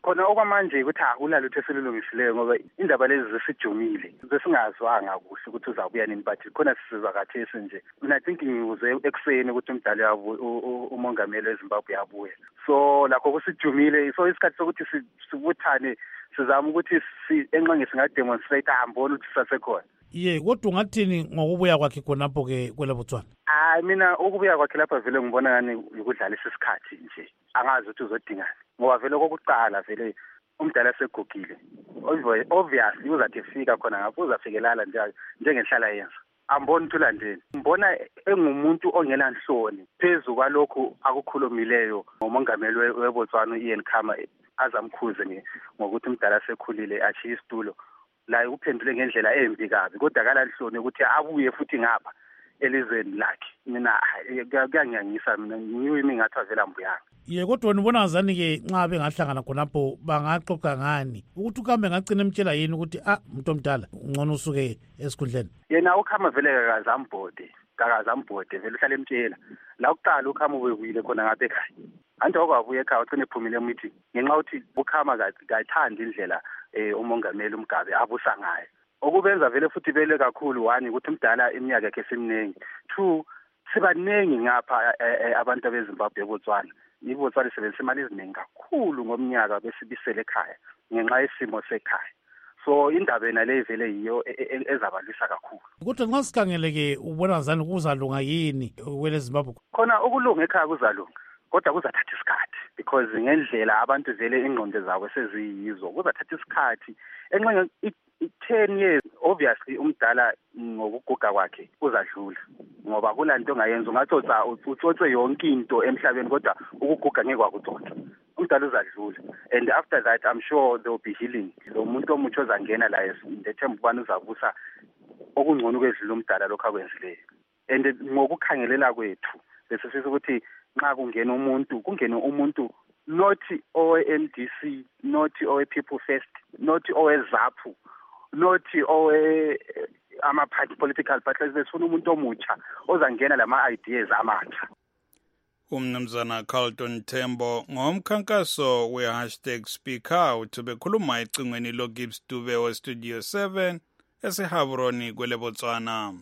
khona okwamanje ukuthi akula lutho esilulungisileyo ngoba indaba lezi zisijumile besingazwanga kuhle ukuthi uzabuya nini but khona sisizwa kathesi nje mina I think ngizwe ekuseni ukuthi umdali wabo umongameli weZimbabwe yabuya so lakho kusijumile so isikhathi sokuthi sibuthane sizama ukuthi enqange singademonstrate ambona ukuthi sasekhona. Ye kodwa ungathini ngokubuya kwakhe khonapho ke kwele Botswana? Hayi mina ukubuya kwakhe lapha vele ngibona ngani ukudlala isikhathi nje angazi ukuthi uzodingana ngoba vele kokuqala vele umdala segugile obviously uzathi efika khona ngapho uzafikelala nje njengenhlala yenza amboni thulandeni mbona engumuntu ongelanhloni phezulu kwalokho akukhulumileyo ngomongameli weBotswana uIan Khama azamkhuze ngokuthi umdala sekhulile achiye isitulo la uphendule ngendlela embi kabi kodwa akalanhloni ukuthi abuye futhi ngapha elizweni lakhe mina kuyangiyangisa mina ngiyimi ngathi avela mbuyanga. Ye kodwa nibona ngazani ke nxa bengahlangana khonapho bangaxoxa ngani ukuthi ukambe ngagcina emtshela yini ukuthi ah umuntu omdala ungcono usuke esikhundleni yena ukhama vele kakazambode kakazambode vele uhlala emtshela la uqala ukhama ubekuyile khona ngabe ekhaya anti okwabuye ekhaya ucine ephumile emeeting ngenxa ukuthi ukhama kathanda indlela eh umongameli uMgabe abusa ngayo okubenza vele futhi bele kakhulu one ukuthi umdala iminyaka yakhe esemningi two sibaningi ngapha abantu beZimbabwe eBotswana iBotswana isebenzisa imali eziningi kakhulu ngomnyaka besibisele ekhaya ngenxa yesimo sekhaya so indaba yena le vele yiyo ezabalisa kakhulu. Kodwa nxa sikhangeleke ubona ngazani kuzalunga yini kwele Zimbabwe? Khona ukulunga ekhaya kuzalunga kodwa kuzathatha isikhathi because ngendlela abantu vele ingqondo zabo seziyizo kuzathatha isikhathi enxa ten years obviously umdala ngokuguga kwakhe uzadlula ngoba kulanto ongayenza ungathotha utsotse yonke into emhlabeni kodwa ukuguga ngeke kwakutsotha umdala uzadlula and after that I'm sure there will be healing lo muntu omutsho ozangena la ndethemba ubani uzabusa okungcono kwedlula umdala lokho akwenzileyo and ngokukhangelela kwethu bese sifisa ukuthi nxa kungena umuntu kungene umuntu not owe-M D C not owe-People First not owe-ZAPU not owe ama-party political parties besifuna umuntu omutsha ozangena lama ideas amatsha. Umnumzana Carlton Tembo ngomkhankaso we-hashtag Speak Out bekhuluma ecingweni loGibbs Dube we-Studio seven eseHaburoni kwele Botswana.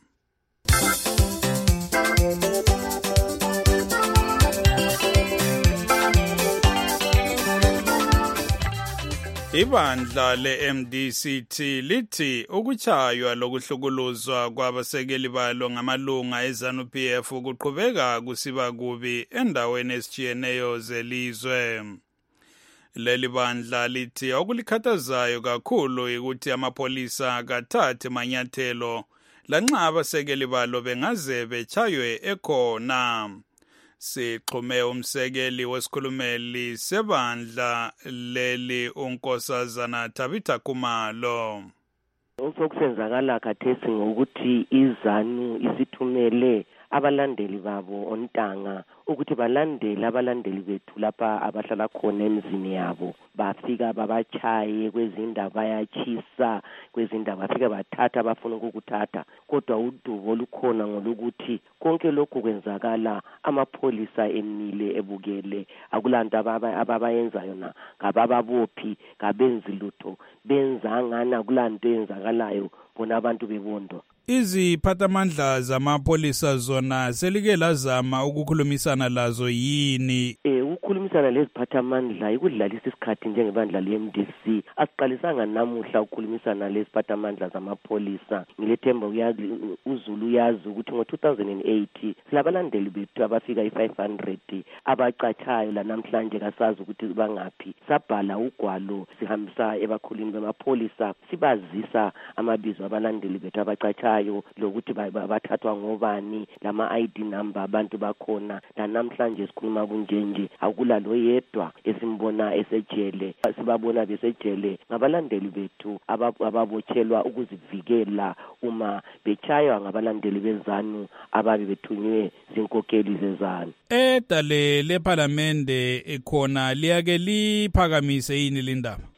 Ibandla le-M D C T lithi ukuchaywa lokuhlukuluzwa kwabasekeli balo ngamalunga eZANU-P F kuqhubeka kusiba kubi endaweni ezitshiyeneyo zelizwe. Leli bandla lithi okulikhathazayo kakhulu ukuthi amapolisa kathathe manyathelo lanxa abasekeli balo bengaze bechaywe ekhona. Sixhume umsekeli wesikhulumeli sebandla leli uNkosazana Tabitha Khumalo. Osokusenzakala khathesi ngokuthi iZANU isithumele abalandeli babo ontanga ukuthi balandele abalandeli bethu lapha abahlala khona emzini yabo bafika babachaye kwezindawo bayachisa kwezindawo bafika bathatha abafuna ukukuthatha kodwa udubo lukhona ngolukuthi konke lokhu kwenzakala amapholisa emile ebukele akulanto ababayenza yona ngabababophi ngabenzi lutho benza ngana akulanto eyenzakalayo bona abantu bebondo. Iziphathamandla zamapolisa zona selike lazama ukukhulumisana lazo yini? Eh ukukhulumisana leziphathamandla ikudlalisa isikhathi njengebandla le-M D C asiqalisanga namuhla ukukhulumisana leziphathamandla zamapolisa ngilethemba uyazi uZulu uyazi ukuthi ngo two thousand eight silabalandeli bethu abafika i-five hundred abacatshayo la namhlanje kasazi ukuthi bangaphi sabhala ugwalo sihambisa ebakhulini bamapolisa sibazisa amabizo abalandeli bethu abacatshayo lokuthi bathathwa ngobani lama I D number abantu bakhona la namhlanje sikhuluma kunjenje akula lo yedwa esimbona esejele sibabona besejele ngabalandeli bethu ababotshelwa ukuzivikela uma bechaywa ngabalandeli beZANU ababe bethunywe zinkokeli zeZANU. Edale leParliamente ekhona liyake liphakamise yini lindaba?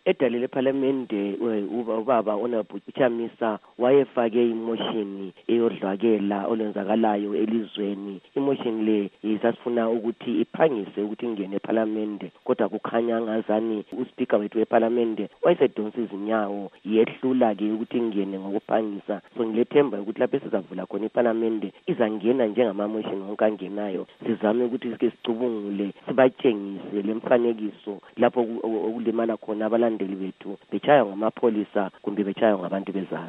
edalile ephalamende ubaba onabuchamisa wayefake imotion eyodlwakela olenzakalayo elizweni. Imotion le isasifuna ukuthi iphangise ukuthi ingene ephalamende, kodwa kukhanya ngazani uSpeaker wethu ephalamende wayesedonsa izinyawo yehlula ke ukuthi ingene ngokuphangisa. So ngilethemba ukuthi lapho sizavula khona iphalamende izangena njengama motion wonke angenayo. Sizame ukuthi sike sicubungule sibatshengise lemfanekiso lapho okulimala khona abalandeli bethu bechaywa ngamapholisa kumbe bechaywa ngabantu bezana.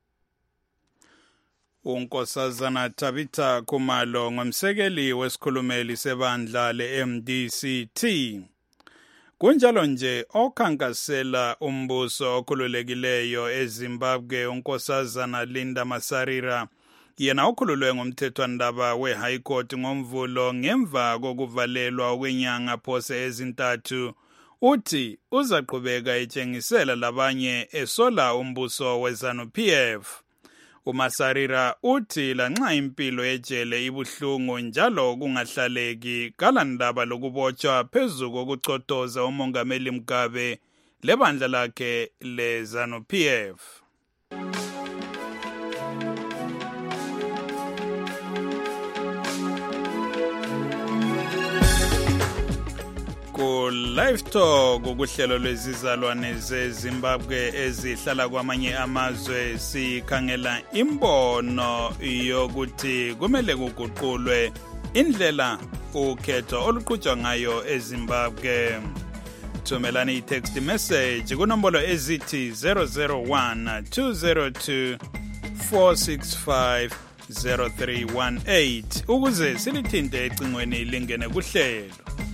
uNkosazana Tabitha Khumalo ngumsekeli wesikhulumeli sebandla le-M D C T. Kunjalo nje okhankasela umbuso okhululekileyo eZimbabwe uNkosazana Linda Masarira yena okhululwe ngumthethwandaba we-High Court ngomvulo ngemva kokuvalelwa okwenyanga phose ezintathu. Uthi uzaqhubeka etshengisela labanye esola umbuso weZanu-P F. uMasarira uthi lanxa impilo ejele ibuhlungu njalo kungahlaleki kalandaba lokubotshwa phezu kokucotoza umongameli Mugabe lebandla lakhe leZanu-P F. Ku Live Talk ukuhlelo lwezizalwane zeZimbabwe ezihlala kwamanye amazwe sikhangela imbono yokuthi kumele kuguqulwe indlela ukhetho oluqhutshwa ngayo eZimbabwe. Thumelani i-text message kunombolo ezithi zero zero one two zero two four six five zero three one eight ukuze silithinte ecingweni lingene kuhlelo.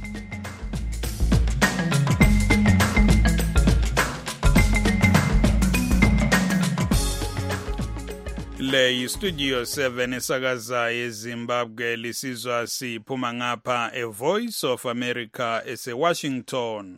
Le Studio seven esakaza eZimbabwe lisizwa siphuma ngapha e Voice of America ese Washington.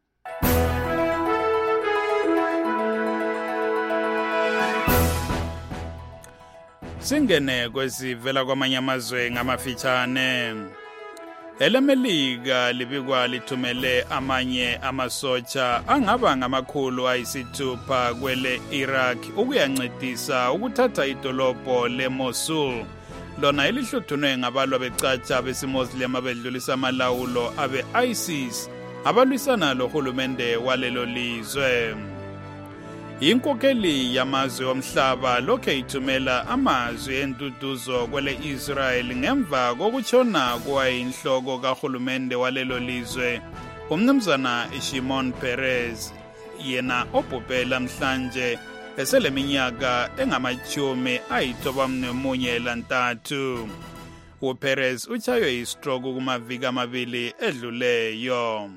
Singene kwezivela kwamanye amazwe ngamafitshane. EleMelika libikwa lithumele amanye amasotsha angaba ngamakhulu ayisithupha kwele Iraq ukuyancedisa ukuthatha idolobho leMosul lona elihluthunwe ngabalwa becaca besimuslim abedlulisa amalawulo abe-ISIS abalwisana lohulumende walelo lizwe. Inkokheli yamazwe omhlaba lokhe ithumela amazwi entuduzo kwele Israel ngemva kokutshona kwayinhloko kahulumende walelo lizwe umnumzana Shimon Peres yena obhubhela mhlanje eseleminyaka engamachumi ayithoba mnemunye lantathu. uPeres utshaywe istroke kumaviki amabili edluleyo.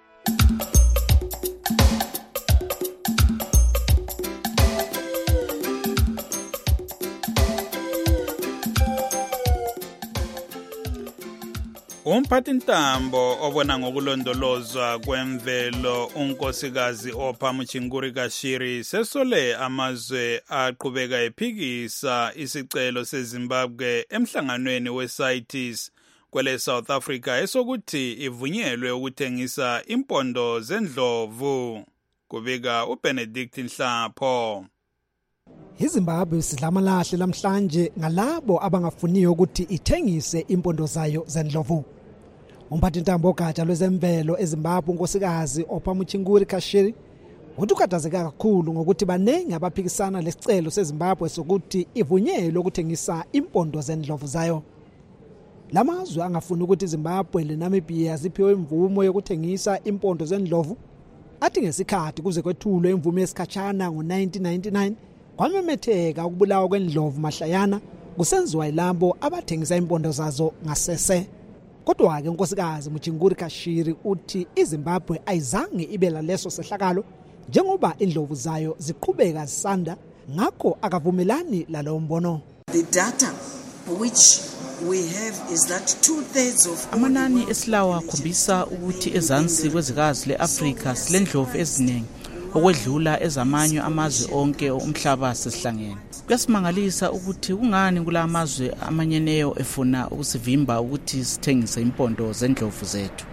Umphathintambo obona ngokulondolozwa kwemvelo unkosikazi Oprah Muchinguri Kashiri sesole amazwe aqhubeka ephikisa isicelo seZimbabwe emhlanganweni weCITES kwele South Africa esokuthi ivunyelwe ukuthengisa impondo zendlovu. Kubika uBenedict Nhlapho. iZimbabwe sidlamalahle lamhlanje ngalabo abangafuniyo ukuthi ithengise impondo zayo zendlovu. Umphathintambo ogatsha lwezemvelo eZimbabwe unkosikazi Oprah Muchinguri Kashiri uthi ukhathazeka kakhulu ngokuthi banengi abaphikisana lesicelo seZimbabwe sokuthi ivunyelwe ukuthengisa impondo zendlovu zayo. Lamazwe angafuni ukuthi iZimbabwe leNamibia ziphiwe imvumo yokuthengisa impondo zendlovu athi ngesikhathi kuze kwethulwe imvumo yesikhatshana ngo nineteen ninety-nine kwamemetheka ukubulawa kwendlovu mahlayana kusenziwa yilabo abathengisa impondo zazo ngasese. Kodwa ke unkosikazi Muchinguri Kashiri uthi iZimbabwe ayizange ibe laleso sehlakalo njengoba indlovu zayo ziqhubeka zisanda ngakho akavumelani lalo mbono. The data which we have is that two-thirds of amanani esilawa akhombisa ukuthi ezansi kwezikazi leAfrika silendlovu eziningi okwedlula ezamanye amazwe onke umhlaba sesihlangene. Kuyasimangalisa ukuthi kungani kula amazwe amanyeneyo efuna ukusivimba ukuthi sithengise impondo zendlovu zethu.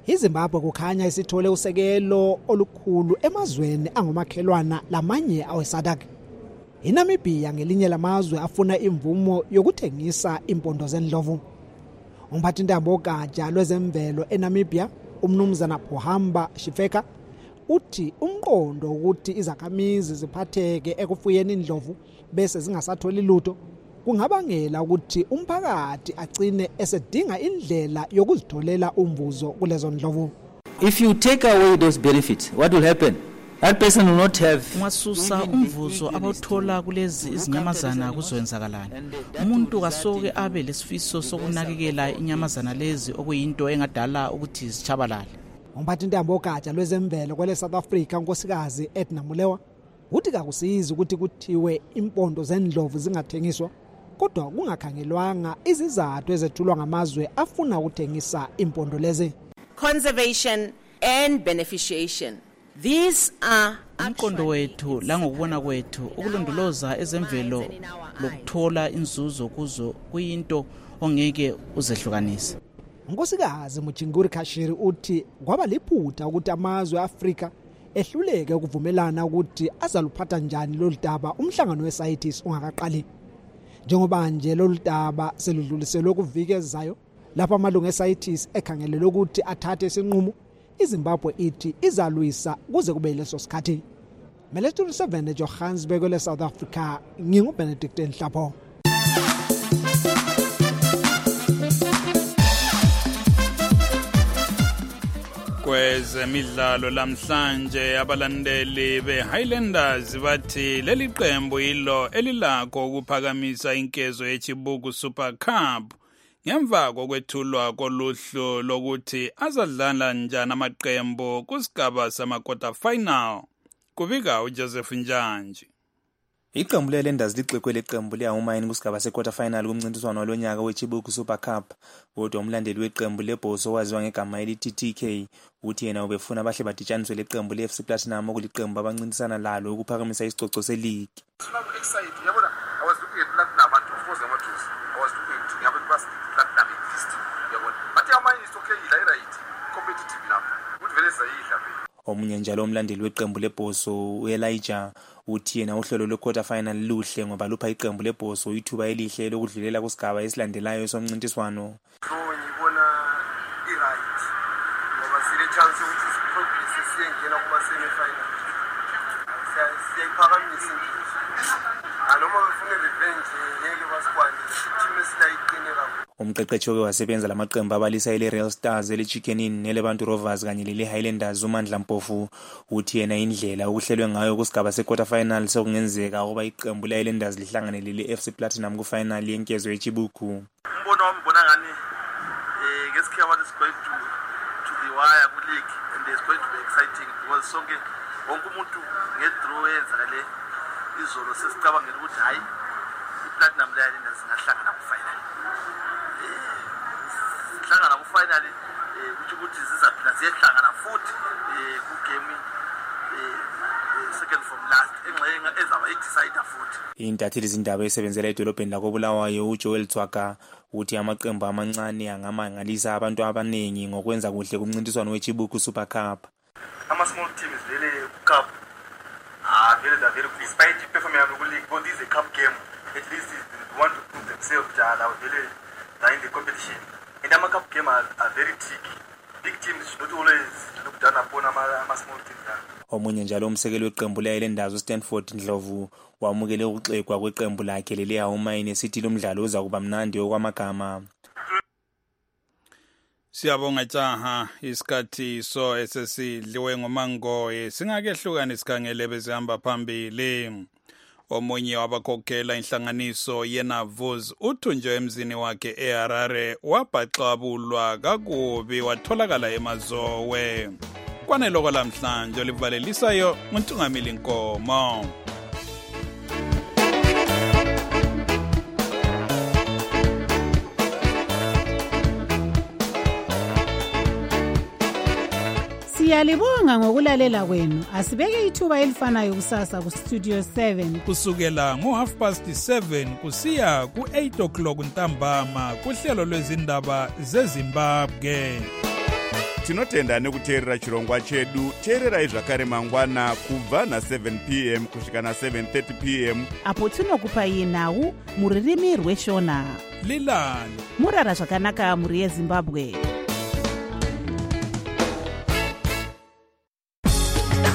iZimbabwe kukhanya isithole usekelo olukhulu emazweni angomakhelwana lamanye aweSADC. iNamibia ngelinye lamazwe afuna imvumo yokuthengisa impondo zendlovu. Umphathintambo ogatsha lwezemvelo eNamibia, umnumzana Pohamba Shifeka, uthi umqondo ukuthi izakhamizi ziphatheke ekufuyeni indlovu bese zingasatholi lutho kungabangela ukuthi umphakathi agcine esedinga indlela yokuzitholela umvuzo kulezo ndlovu. If you take away those benefits, what will happen? That person will not have. Ungasusa umvuzo abawuthola kulezi izinyamazana kuzoyenzakalani. Umuntu kasoke abe lesifiso sokunakekela inyamazana lezi okuyinto engadala ukuthi zichabalale. Umphathintambo ogatsha lwezemvelo kwele South Africa unkosikazi Edna Molewa uthi kakusiza ukuthi kuthiwe impondo zendlovu zingathengiswa kodwa kungakhangelwanga izizathu ezethulwa ngamazwe afuna ukuthengisa impondo lezi. Conservation and beneficiation. These are umqondo wethu la ngokubona kwethu ukulondoloza ezemvelo lokuthola inzuzo kuzo kuyinto ongeke uzehlukanise. Unkosikazi Mujinguri Kashiri uthi kwaba liphutha ukuthi amazwe eAfrika ehluleke ukuvumelana ukuthi azaluphatha njani loludaba umhlangano weSAITIS ungakaqali. Njengoba nje loludaba seludluliselwe kuviki ezayo lapha amalungu eSAITIS ekhangelele ukuthi athathe isinqumo, iZimbabwe ithi izalwisa kuze kube leso sikhathi. Meletu seven eJohannesburg le South Africa, nginguBenedict Nhlapho. Kwezemidlalo lamhlanje abalandeli beHighlanders bathi leli qembu yilo elilakho ukuphakamisa inkezo yeChibuku Super Cup ngemva kokwethulwa koluhlu lokuthi azadlala njani amaqembu kusigaba sama-quarter final. Kubika uJoseph Njanji. Iqembu leHighlanders lixekwe leqembu leHawumayini kusigaba se-quarter final kumncintiswano walonyaka weChibuku Super Cup. Kodwa umlandeli weqembu leBhoso owaziwa ngegama elithi T K uthi yena ubefuna abahle baditshaniswe leqembu le-F C Platinum okuliqembu abancintisana lalo ukuphakamisa isicoco seligi. Omunye njalo umlandeli weqembu leBhoso uElijah uthi yena uhlelo lwe-quarter final luhle ngoba lupha iqembu leBhoso ithuba elihle lokudlulela kusigaba esilandelayo somncintiswano. Ngibona i-right ngoba sile chance ukuthi siprogress siyengena kuma semi final. Siyayiphakamisa anoma befuna revenge ngeke basikwane team esilayikene kakhulu. Umqeqeshi oke wasebenza lamaqembu abalisa ile Real Stars, ele Chicken Inn nele Bantu Rovers kanye lele Highlanders uMandla Mpofu uthi yena indlela ukuhlelwe ngayo kusigaba se-quarter final sokungenzeka ukuba iqembu le Highlanders lihlangane lele F C Platinum ku final yenkezo yeChibuku. Umbono wami bona ngani eh ngesikhathi abantu going to to the wire ku league and it's going to be exciting because sonke wonke umuntu ngedraw yenza le izolo sesicabangela ukuthi hayi iPlatinum le Highlanders singahlangana ku final. Hlangana ku final eh ukuthi ukuthi zizaphila ziyehlangana futhi eh ku game eh second from last engxenye ezaba idecide futhi. Intatheli izindaba esebenzela edolobheni lakoBulawayo uJoel Tswaka uthi amaqembu amancane angamangalisa abantu abaningi ngokwenza kuhle kumncintiswano weChibuku Super Cup. Ama small teams vele cup ah vele da vele despite performance yabo ku league but this is a cup game at least they want to put themselves down out vele in the competition. And the cup game are, are very tricky. Big teams should not always look down upon ama small teams. Omunye njalo umsekeli weqembu leHighlanders uStanford Ndlovu wamukele ukuxekwa kweqembu lakhe lele Hawumayini esithi lomdlalo uza kuba mnandi okwamagama. Siyabonga jaha isikhathi so esesidliwe ngomangoye singakehlukana sikhangele bezihamba phambili. Omunye wabakhokhela inhlanganiso yeNavuz uthunjwe emzini wakhe eHarare wabhaxabulwa kakubi watholakala emazowe. Kwaneloko lamhlanje olivalelisayo uNtungamili Nkomo. Siyalibonga ngokulalela kwenu. Asibeke ithuba elifanayo kusasa ku Studio seven kusukela ngo half past seven kusiya ku eight o'clock ntambama kuhlelo lwezindaba zeZimbabwe. tinotenda nekuteerera chirongwa chedu. Teererai zvakare mangwana kubva na-seven p m kusvika na-seven thirty p m apo tinokupai nhau muririmi rweshona lilani murara zvakanaka muri yezimbabwe.